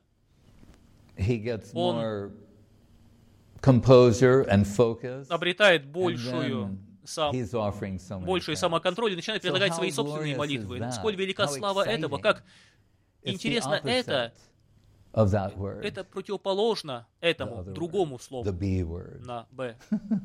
он обретает большую, сам, больший самоконтроль и начинает предлагать свои собственные молитвы. Сколь велика слава этого, как интересно это, это противоположно этому другому слову на «б».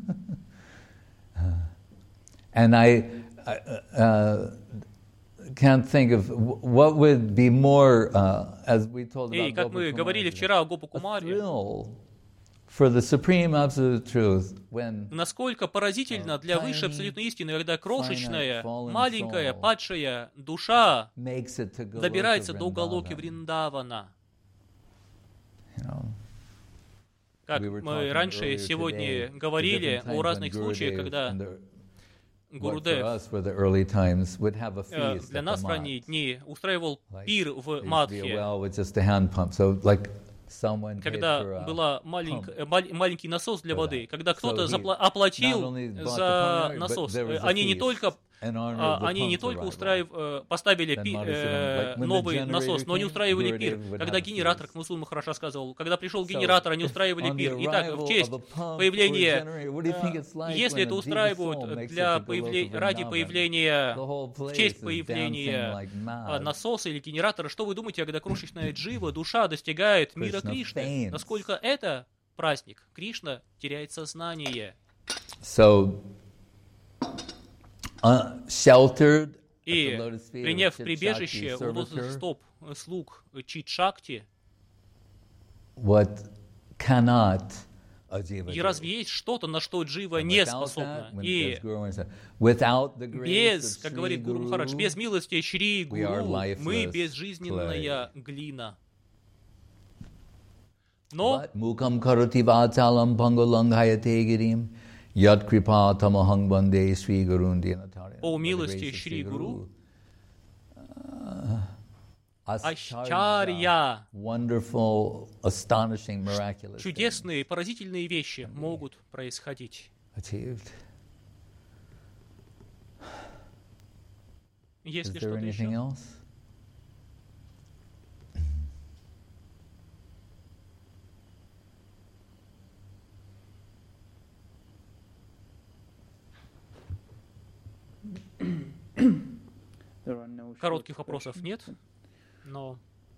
And I uh, can't think of what would be more, uh, as we told about И как мы говорили вчера о Гопакумаре, for the supreme absolute truth, when насколько поразительно для высшей абсолютной истины, когда крошечная, маленькая, падшая душа добирается до Галоки Вриндавана. Как мы раньше сегодня говорили о разных случаях, когда Гурудев для нас в ранние дни устраивал пир в Мадхе, когда был маленький насос для воды, когда кто-то запла- оплатил за насос. Они не только, они не только устраив- поставили пи- э, новый насос, но они устраивали пир. Когда генератор, как Мусулма хорошо сказал, когда пришел генератор, они устраивали пир. Итак, в честь появления, э, если это устраивают для появления, ради появления, в честь появления насоса или генератора, что вы думаете, когда крошечная джива, душа достигает мира Кришны? Насколько это праздник? Кришна теряет сознание. So, uh, sheltered и, приняв прибежище у лотосных стоп слуг Чит-Шакти, и разве есть что-то, на что джива не способна? И без, как говорит Гуру Махарадж, без милости Шри Гуру мы безжизненная глина. Но по милости Шри Гуру Ащарья. Wonderful, astonishing, miraculous. Чудесные, поразительные вещи могут происходить. Achieved. Есть Is ли there что-то anything еще? else? There are no Коротких short вопросов questions. нет, но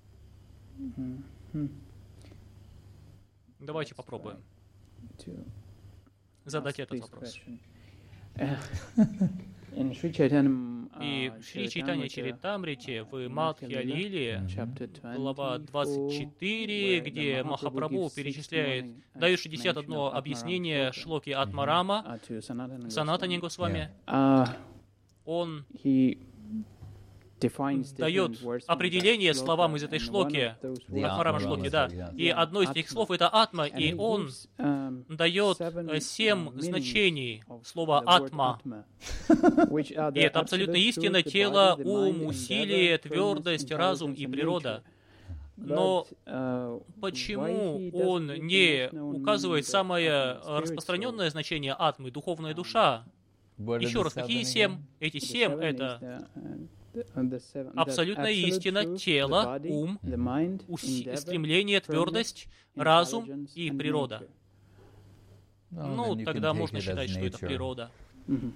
Mhm. давайте Let's попробуем try to задать ask этот this вопрос. question. Uh, in Sri Chaitanya, И uh, в Шри Чайтанья Чаритамрите в Мадхья Лиле, chapter глава двадцать twenty-four, четыре, where the где Mahaprabhu Махапрабху gives six перечисляет, morning дает шестьдесят explanation одно of объяснение Atmaram шлоки Атмарама, uh, to Sanatana Санатани Goswami. Госвами. Uh, Он he defines дает different words from определение that словам shloka, из этой and one шлоки, of those The words Атмарама Atma шлоки, Rama, да. yeah. И одно из этих Atma. слов это Атма, And и he он gives, um, дает seven, э, семь uh, значений meanings of слова the word Атма. Atma, which are И the это абсолютно absolute истина, truth, the тело, body, the ум, mind, усилие, endeavor, твердость, firmness, разум intelligence, и and природа. nature. Но But, uh, почему why he doesn't он give the не most known указывает meaning of самое Atma, spirit распространенное soul? значение атмы, духовная душа? What are Еще the раз, какие seven семь? again? Эти The семь — seven is это the, uh, the- uh, the seven- the абсолютная absolute истина, truth, the тело, body, ум, the mind, уси- endeavor, стремление, firmness, твердость, разум intelligence, и and природа. nature. No, Ну, then you тогда can take можно it as считать, что это nature. природа. Mhm.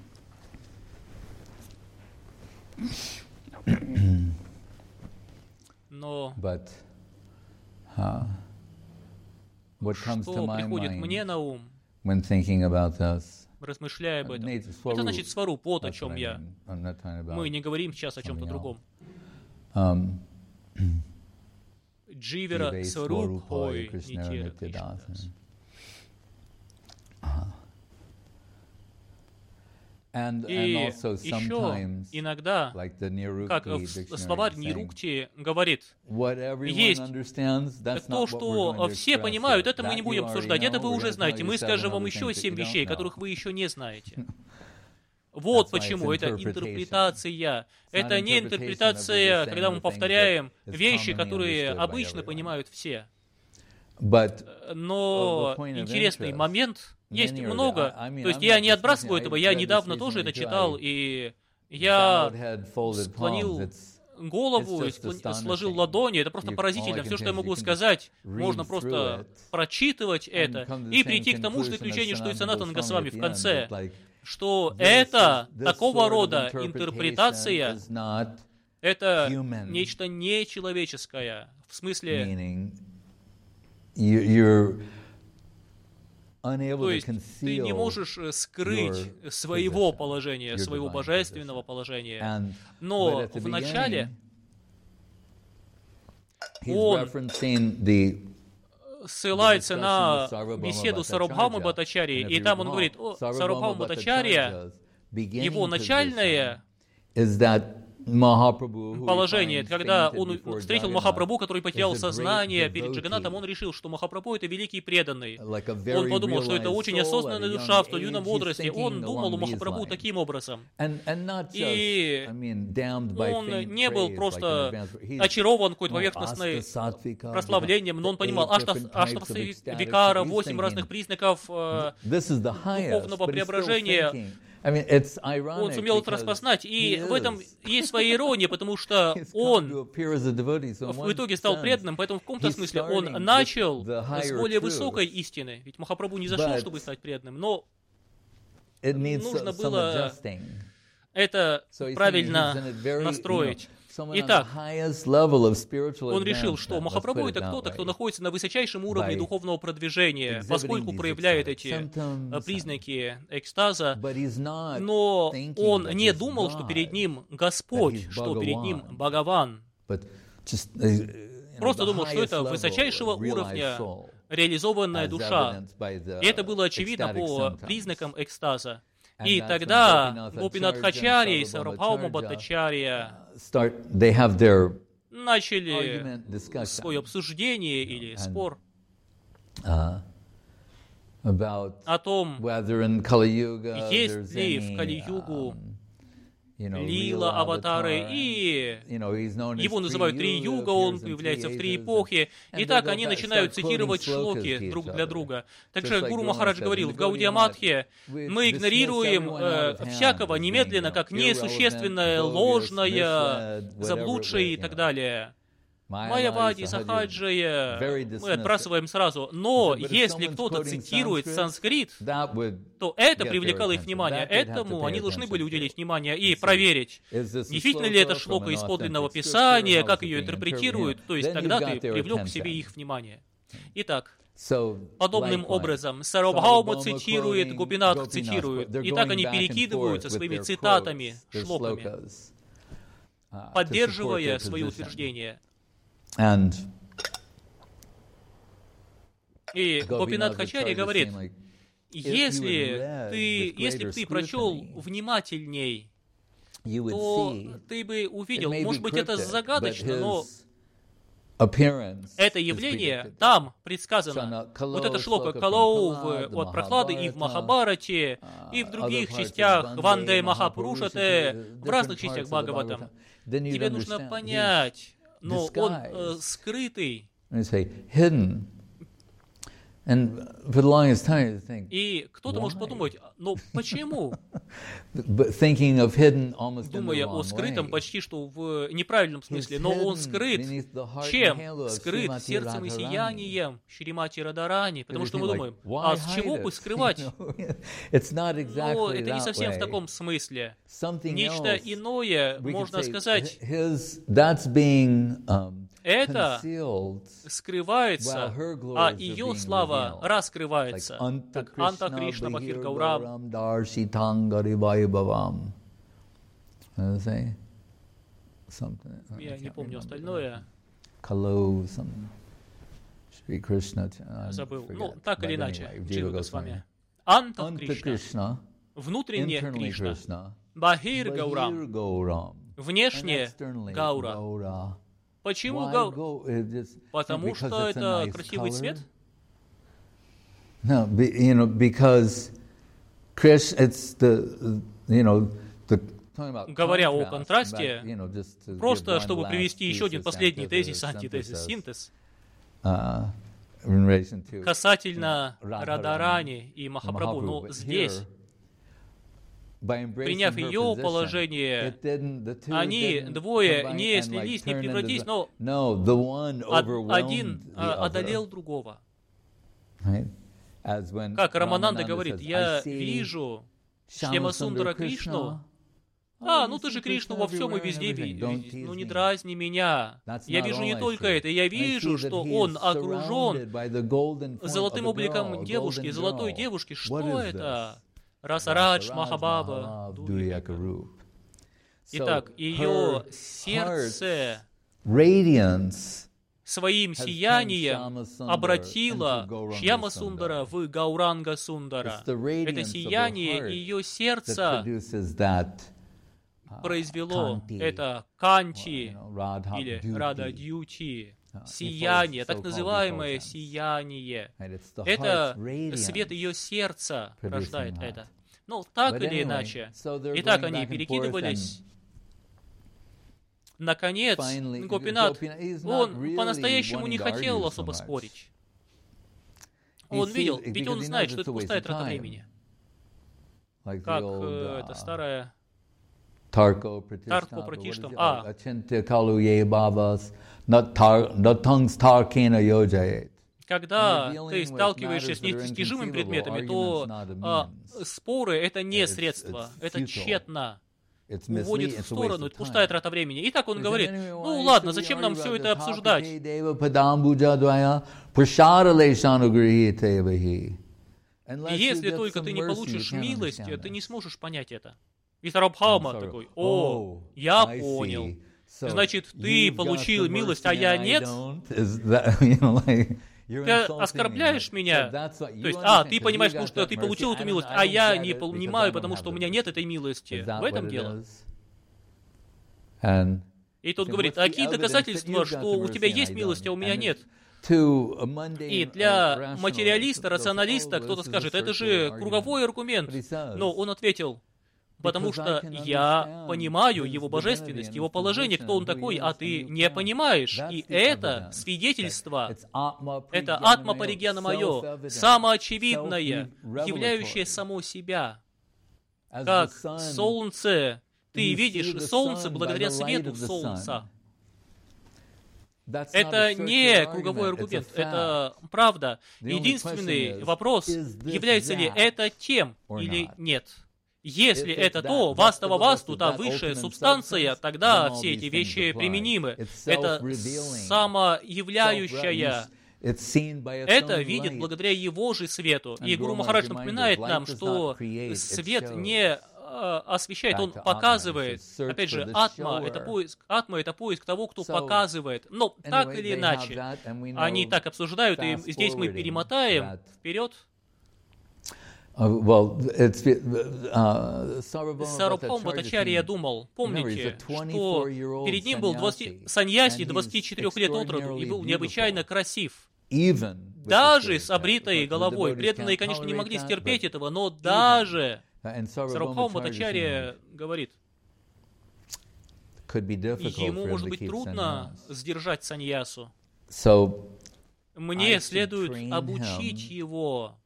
Но But uh, what comes to что my приходит mind мне на ум, when thinking about this? размышляя об этом? Nature, Это значит сваруб. сваруб, вот о That's чем what I я. mean. I'm not talking about Мы не говорим сейчас о чем-то something другом. Um, Дживера Jive сваруб Swarupa хой Krishna нитира Nityadasa. Кришна. And, and И also еще sometimes, иногда, like the Nirukti как в dictionary словарь saying, Нирукти говорит, what everyone есть understands, that's то, not what we're что going to все express понимают, here. это мы не That будем you already обсуждать, это know. вы We're уже gonna знаете. tell you Мы seven скажем вам other еще things that семь you вещей, don't know. которых вы еще не знаете. Вот That's why it's почему это interpretation. интерпретация. Это not не interpretation of what you're интерпретация, saying, когда the мы things повторяем that is вещи, commonly которые understood by обычно everyone. понимают все. But Но Of the point of интересный interest, момент, есть many are много. the- I- I mean, То есть I'm я not не отбрасываю dismissing, этого, I я read this недавно тоже это recently too. читал, I и bowed я head, folded склонил palms. It's голову и It's just склон- сложил astonishing. ладони. Это просто You- поразительно. all I Все, can что say я is могу you can сказать, read можно through просто it прочитывать and это come to the и same прийти к тому же conclusion as заключению, что и Sanatana Санатана Goswami Госвами at в the end, конце, that, like, что this это is- this такого sort of рода interpretation интерпретация, is not это human, нечто нечеловеческое. В смысле, meaning you- you're unable то to есть ты не conceal можешь э, скрыть your своего position, положения, your своего divine божественного position. положения. And- Но but at the в начале He's он referencing the ссылается discussion на with Sarvabhauma беседу Bhattacharya. Сарвабхаума Бхаттачарьи, And if и you там он recall, говорит, о, Sarvabhauma Сарвабхаума Бхаттачарья, Bhattacharya's beginning его начальное position is that Mahaprabhu, who he положение, finds когда fainted он before встретил Jagannath, Махапрабху, который потерял is a great сознание перед devotee, Джаганатом, он решил, что Махапрабху — это великий преданный. like a very Он подумал, что это realized очень soul осознанная at a душа young в столь юном age. He's возрасте. Он thinking думал о along these Махапрабху lines. таким образом. And, and not just, И I mean, damned by он faint не был praise, просто like in advance. He's, очарован какой-то ну, поверхностной астасатвика, прославлением, но он the понимал, eight ашта- different types of аштавасы ecstatic, викара, he's восемь thinking, разных признаков э, this is the highest, духовного but he's still преображения. thinking. I mean, it's Он ironic сумел это because распознать, и he в этом is. есть своя ирония, потому что He's come to он appear as a devotee, so in в one итоге стал sense, преданным, поэтому в каком-то he's смысле он starting with начал the с higher более truth. высокой истины. Ведь Махапрабху не зашел, But чтобы стать преданным, но It needs нужно some было adjusting. это So he's правильно thinking he's in a very, настроить. you know, someone on the Итак, highest level of spiritual он решил, что advancement, let's Махапрабху put это it that кто-то, кто way. находится на высочайшем уровне By духовного продвижения, exhibiting поскольку these проявляет ecstatic эти symptoms, э, признаки экстаза, But he's not но thinking он that не he's думал, что God, перед ним Господь, that he's что перед ним Bhagavan. Бхагаван. but just, uh, you know, Просто the думал, что highest это level высочайшего of realized уровня soul, реализованная as душа. evidenced by the И это было очевидно ecstatic по symptoms. признакам экстаза. And И that's when тогда Gopinath Гопинатхачарья и Acharya and Сарвабхаума Sarvabhaumacharya Бхаттачарья start, they have their начали argument, discussion. свое обсуждение или And- спор uh, about о том, whether in Kali Yuga есть there's ли any, в Кали-югу um, лила аватары, и его называют три юга, он появляется в три эпохи. И так они начинают цитировать шлоки друг для друга. Также Гуру Махарадж говорил, в Гаудия Матхе мы игнорируем э, всякого немедленно, как несущественное, ложное, заблудшее и так далее. Майявади, Сахаджия мы отбрасываем сразу. Но если кто-то цитирует санскрит, то это привлекало их внимание. Этому они должны были уделить внимание и проверить, действительно ли это шлока из подлинного писания, как ее интерпретируют. То есть тогда ты привлек к себе их внимание. Итак, подобным образом Сарвабхаума цитирует, Гопинатх цитирует. И так они перекидываются своими цитатами, шлоками, поддерживая свои утверждения. And и Гопинатх Ачарья говорит, если ты, если бы ты прочел внимательней, то ты бы увидел, может быть, это загадочно, но это явление там предсказано. Вот это шлока Калау от Прохлады и в Махабарате, и в других частях Ванде Махапурушате, в разных частях Бхагаватам. Тебе нужно понять, но он э, скрытый. И кто-то может подумать, ну почему? Думая о скрытом почти что в неправильном смысле, но он скрыт. Чем? Скрыт сердцем и сиянием Шримати Радарани. Потому что мы думаем, а с чего бы скрывать? Но это не совсем в таком смысле. Нечто иное, можно сказать, это скрывается, а ее слава раскрывается, как Анта Кришна Бахир Гаурам. Я не помню остальное. Забыл. Ну, так или иначе, Джива Госвами. Анта Кришна, внутренне Кришна, Бахир Гаурам, внешне Гаура. Почему Гаура? Потому что это красивый цвет? No, you know, because Krishna, it's the, you know, the Говоря о контрасте, просто чтобы привести еще один последний тезис, антитезис, синтез, касательно Радарани и Махапрабху, но здесь, приняв ее положение, они двое не слились, не превратились, но один одолел другого. Как Рамананда говорит, я вижу Шьямасундара Кришну. А, ну ты же Кришну во всем и везде видишь. Ну не дразни меня. Я вижу не только это, я вижу, что он окружен золотым обликом девушки, золотой девушки. Что это? Расарадж Махабаба. Итак, ее сердце своим сиянием обратила Шьямасундара в Гауранга Сундара. Это сияние ее сердца произвело это Канти или Рада Дьюти, сияние, так называемое сияние. Это свет ее сердца рождает это. Ну, так или иначе. Итак, они перекидывались. Наконец, Гопинатх, он по-настоящему не хотел особо спорить. Он видел, ведь он знает, что это пустая трата времени. Как э, это старая... Тарко Пратиштам. А. Когда ты сталкиваешься с недостижимыми предметами, то а, споры — это не средство, это тщетно. Уводит в сторону, это пустая трата времени. И так он говорит, ну ладно, зачем нам все это обсуждать? И если только ты не получишь милость, ты не сможешь понять это. И Сарвабхаума такой, о, я понял. Значит, ты получил милость, а я нет? Ты оскорбляешь меня? То есть, а, ты понимаешь, потому что ты получил эту милость, а я не понимаю, потому что у меня нет этой милости. В этом дело. И тот говорит, а какие доказательства, что у тебя есть милость, а у меня нет? И для материалиста, рационалиста кто-то скажет, это же круговой аргумент. Но он ответил, потому что я понимаю его божественность, его положение, кто он такой, а ты не понимаешь. И это свидетельство, это атма паригьяна мое, самоочевидное, являющее само себя. Как солнце, ты видишь солнце благодаря свету солнца. Это не круговой аргумент, это правда. Единственный вопрос, является ли это тем или нет. Если это то, вастава васту, та высшая субстанция, тогда все эти вещи применимы. Это самоявляющая. Это видит благодаря его же свету. И Гуру Махарадж напоминает нам, что свет не освещает, он показывает. Опять же, атма — это поиск, атма — это поиск того, кто показывает. Но так или иначе, они так обсуждают, и здесь мы перемотаем вперед. Сарвабхаума Бхаттачарья думал, помните, что перед ним был саньяси двадцати четырёх лет от роду и был необычайно красив. Даже с обритой головой. Преданные, конечно, не могли стерпеть этого, но даже Сарвабхаума Бхаттачарья говорит, ему может быть трудно сдержать саньясу. Мне следует обучить его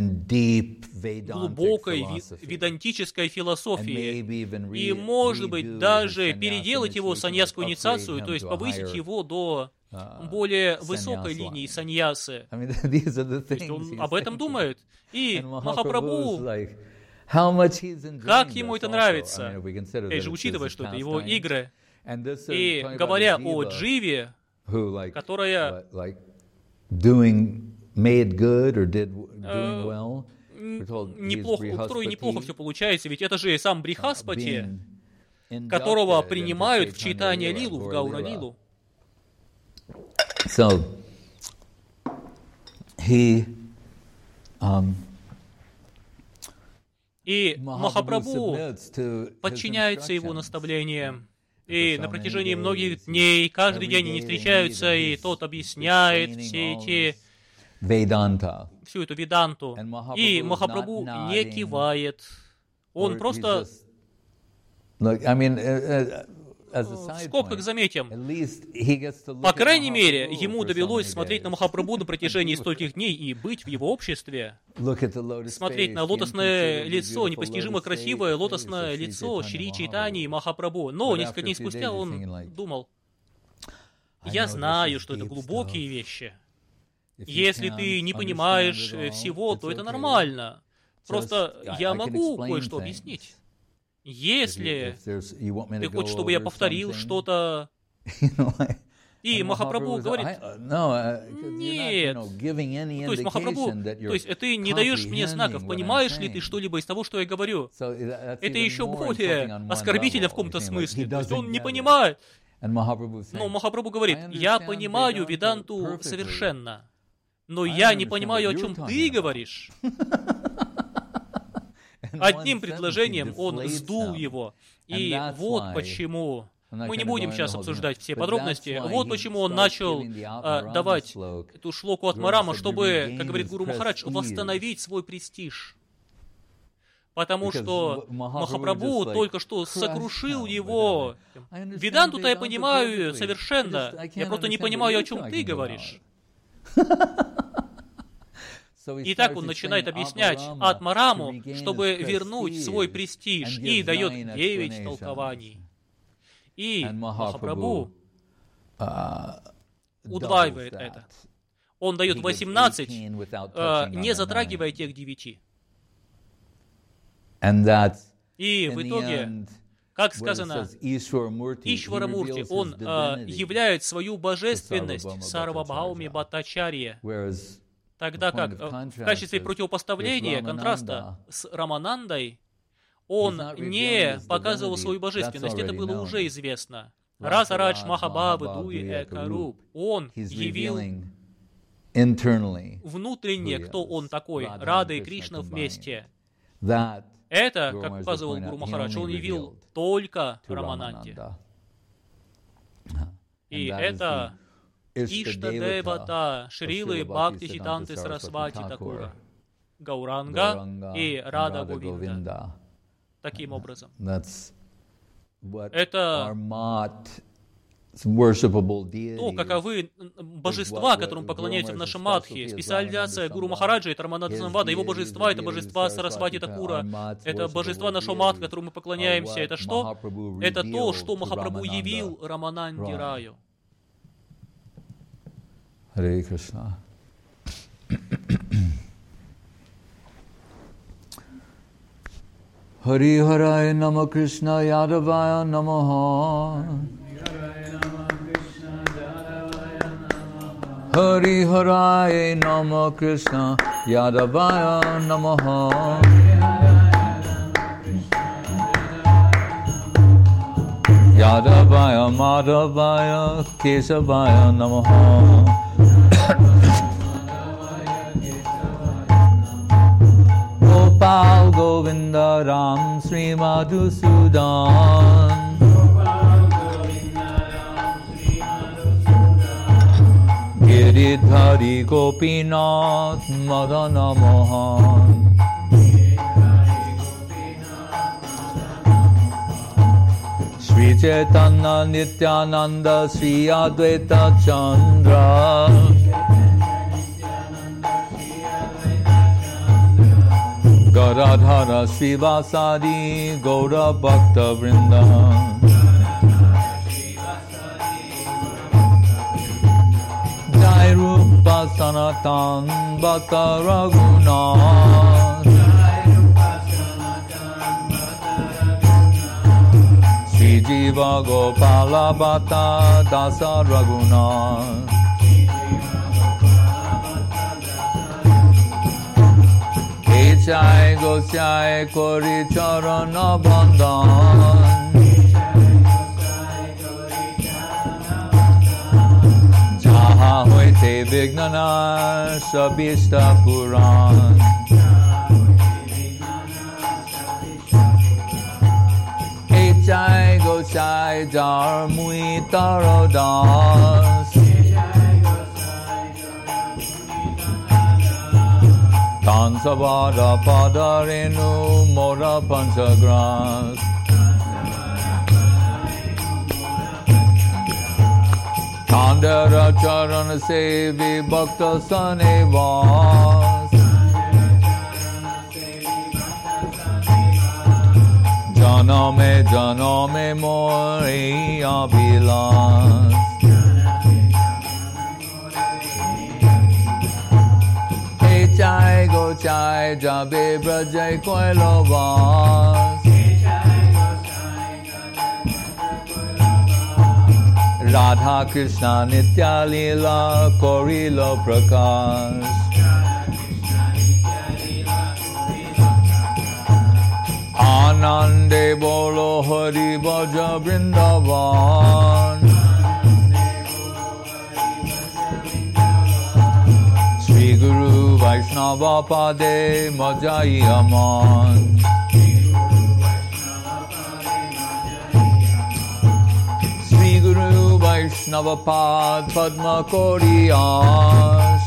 глубокой ведантической философии и, может быть, даже переделать его саньясскую инициацию, то есть повысить его до более высокой линии саньясы. То есть он об этом думает. И Махапрабху, как ему это нравится, опять же, учитывая, что это его игры, и говоря о Дживе, которая made good or did doing well. Неплохо, у которой неплохо все получается, ведь это же сам Брихаспати, которого принимают в Чайтанья Лилу, в Гаура Лилу. So, he, um, и Махапрабху подчиняется его наставлениям. И на протяжении многих дней, каждый день они встречаются, и тот объясняет все эти Веданта. всю эту веданту. И Махапрабху не кивает. Он просто в скобках заметим. По крайней мере, ему довелось смотреть на Махапрабху на протяжении стольких дней и быть в его обществе. Смотреть на лотосное лицо, непостижимо красивое лотосное лицо Шри Чайтаньи Махапрабху. Но несколько дней спустя он думал, я знаю, что это глубокие вещи. Если ты не понимаешь всего, то это нормально. Просто я могу кое-что объяснить. Если ты хочешь, чтобы я повторил что-то... И Махапрабху говорит, нет. То есть Махапрабху, то есть ты не даешь мне знаков, понимаешь ли ты что-либо из того, что я говорю. Это еще более оскорбительно в каком-то смысле. То есть он не понимает. Но Махапрабху говорит, я понимаю веданту совершенно. Но я не понимаю, о чем ты говоришь. Одним предложением он сдул его. И вот почему. Мы не будем сейчас обсуждать все подробности. Вот почему он начал а, давать эту шлоку от Марама, чтобы, как говорит Гуру Махарадж, восстановить свой престиж. Потому что Махапрабху только что сокрушил его. Веданту-то я понимаю совершенно. Я просто не понимаю, о чем ты говоришь. И так он начинает объяснять Атмараму, чтобы вернуть свой престиж, и дает девять толкований. И Махапрабху удваивает это. Он дает восемнадцать, не затрагивая тех девяти. И в итоге, как сказано, Ишварамурти, он э, являет свою божественность Сарвабхауме Бхаттачарье, тогда как э, в качестве противопоставления, контраста с Раманандой, он не показывал свою божественность, это было уже известно. Расарадж Махабабы Дуи Экаруб, он явил внутренне, кто он такой, Рада и Кришна вместе. Это, как указывал Гуру Махарадж, он явил только Рамананде. И это Иштадевата Шрилы Бхакти Сиддханты Сарасвати Такура, Гауранга и Рада Говинда. таким образом. What Это are mat, worshipable deities, то, каковы божества, которым поклоняются в нашем Мадхе. Специализация Гуру Махараджа — это Рамананда Самвада, его божества — это божества Сарасвати Такура, это божества нашего Мадха, которому мы поклоняемся. Это что? Это то, что Махапрабху явил Рамананде Раю. Харе Кришна. Hari Haraya Nama Krishna Yadavaya Namaha. Hari Haraya Nama Krishna Yadavaya Namaha. Yadavaya Madhavaya Kesavaya Namaha. Gopal Govinda Ram Sri Madhusudan. Giridhari Gopinath Madana Mohan. Sri Chaitanya Nityananda Sri Advaita Chandra. Gadadhara Srivasadi Gaura Bhakta Vrinda. Jai Rupa Sanatan Bhakta Raghunath. Sri Jiva Gopala Bhata Dasa Raghunath. Jai Gosai Kori Charana Bandhan. Jaha Hoite Vignana Sabista Puran. Jai Gosai Jar Mui Tarodas. Tansavada Padarenu Mora Panchagras. Tandara Charana Sevi Bhakta Sanevas. Janame Janame Mori Abhilas. Jai Go Jai Jabe Brajai Koilovas. Radha Krishna Nitya Lila Korilo Prakash. Anande Bolo Hari Bhaja Vrindavan. Sri Guru Vaishnava Pade Majai Aman. Sri Guru Vaishnava Pad Padma Koriyas.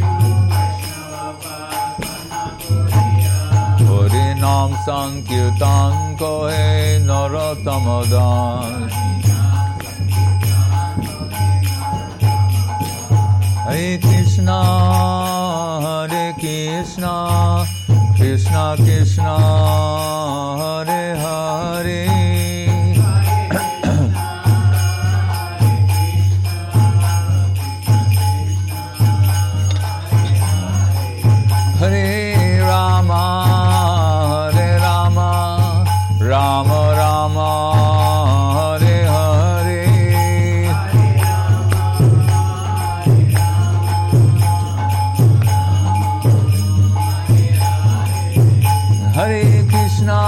Hari Nam Sankirtan Kohe Narottama Das. Hare Krishna, Hare Krishna, Krishna Krishna, Hare Hare. Hare Rama, Hare Rama, Rama Rama, Hare Hare. Hare Krishna,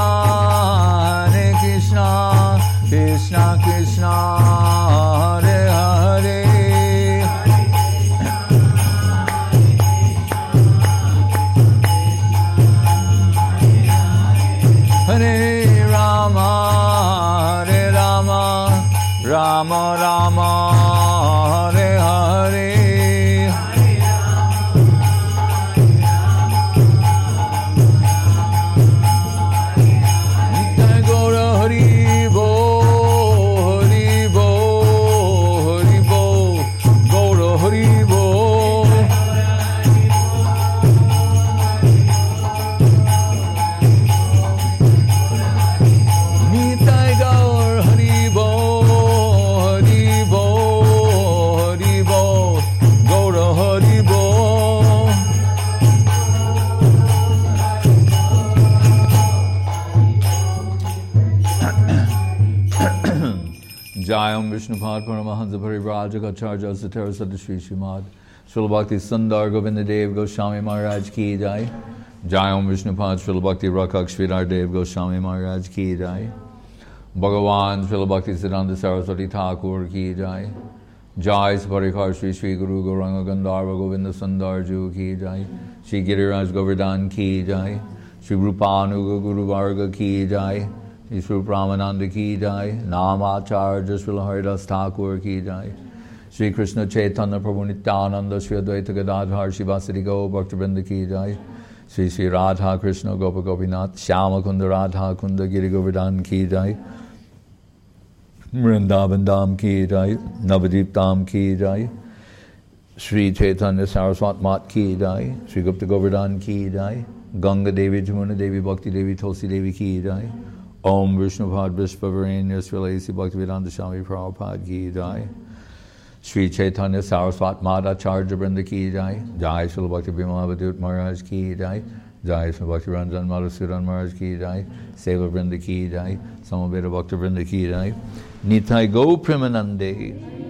Vishnupad Paramahansa Parivrajaka Satara Sadashri Srimad Srila Bhakti Sundar Govinda Dev Goswami Maharaj Ki Jai. Jai Om Vishnupad Srila Bhakti Rakak Sridhar Dev Goswami Maharaj Ki Jai. Bhagavan Srila Bhakti Siddhanta Saraswati Thakur Ki Jai. Jai Saparikar Shri Shri Guru Gauranga Gandharva Govinda Sundar Ju Ki Jai. Shri Giriraj Govardhan Ki Jai. Shri Rupanuga Guru Varga Ki Jai. Shri Ramananda Ki Jai. Namacharya Srila Haridas Thakur Ki Jai. Shri Krishna Chaitanya Prabhu Nityananda Shri Advaita Gadadhar Shivasati Go Bhaktivinoda Ki Jai. Shri Shri Radha Krishna Gopa Gopinath Shyama Kunda Radha Kunda Giri Govardhan Ki Jai. Vrindavan Dham Ki Jai. Navadip Dham Ki Jai. Shri Chaitanya Saraswat Mat Ki Jai. Shri Gupta Govardhan Ki Jai. Ganga Devi Jamuna Devi Bhakti Devi Tulsi Devi Ki Jai. Om Vishnupad Vishvavarenya Srilasi Bhaktivedanta Swami Prabhupada Ki Jai. Shri Chaitanya Saraswat Madhacharya Vrinda Ki Jai. Jai Srila Bhakti Bhimalavadut Maharaj Ki Jai. Jai Srila Bhakti Ranjan Madhusudan Maharaj Ki Jai. Seva Vrinda Ki Jai. Samaveda Bhakti Vrinda Ki Jai. Nitai Go Premanande.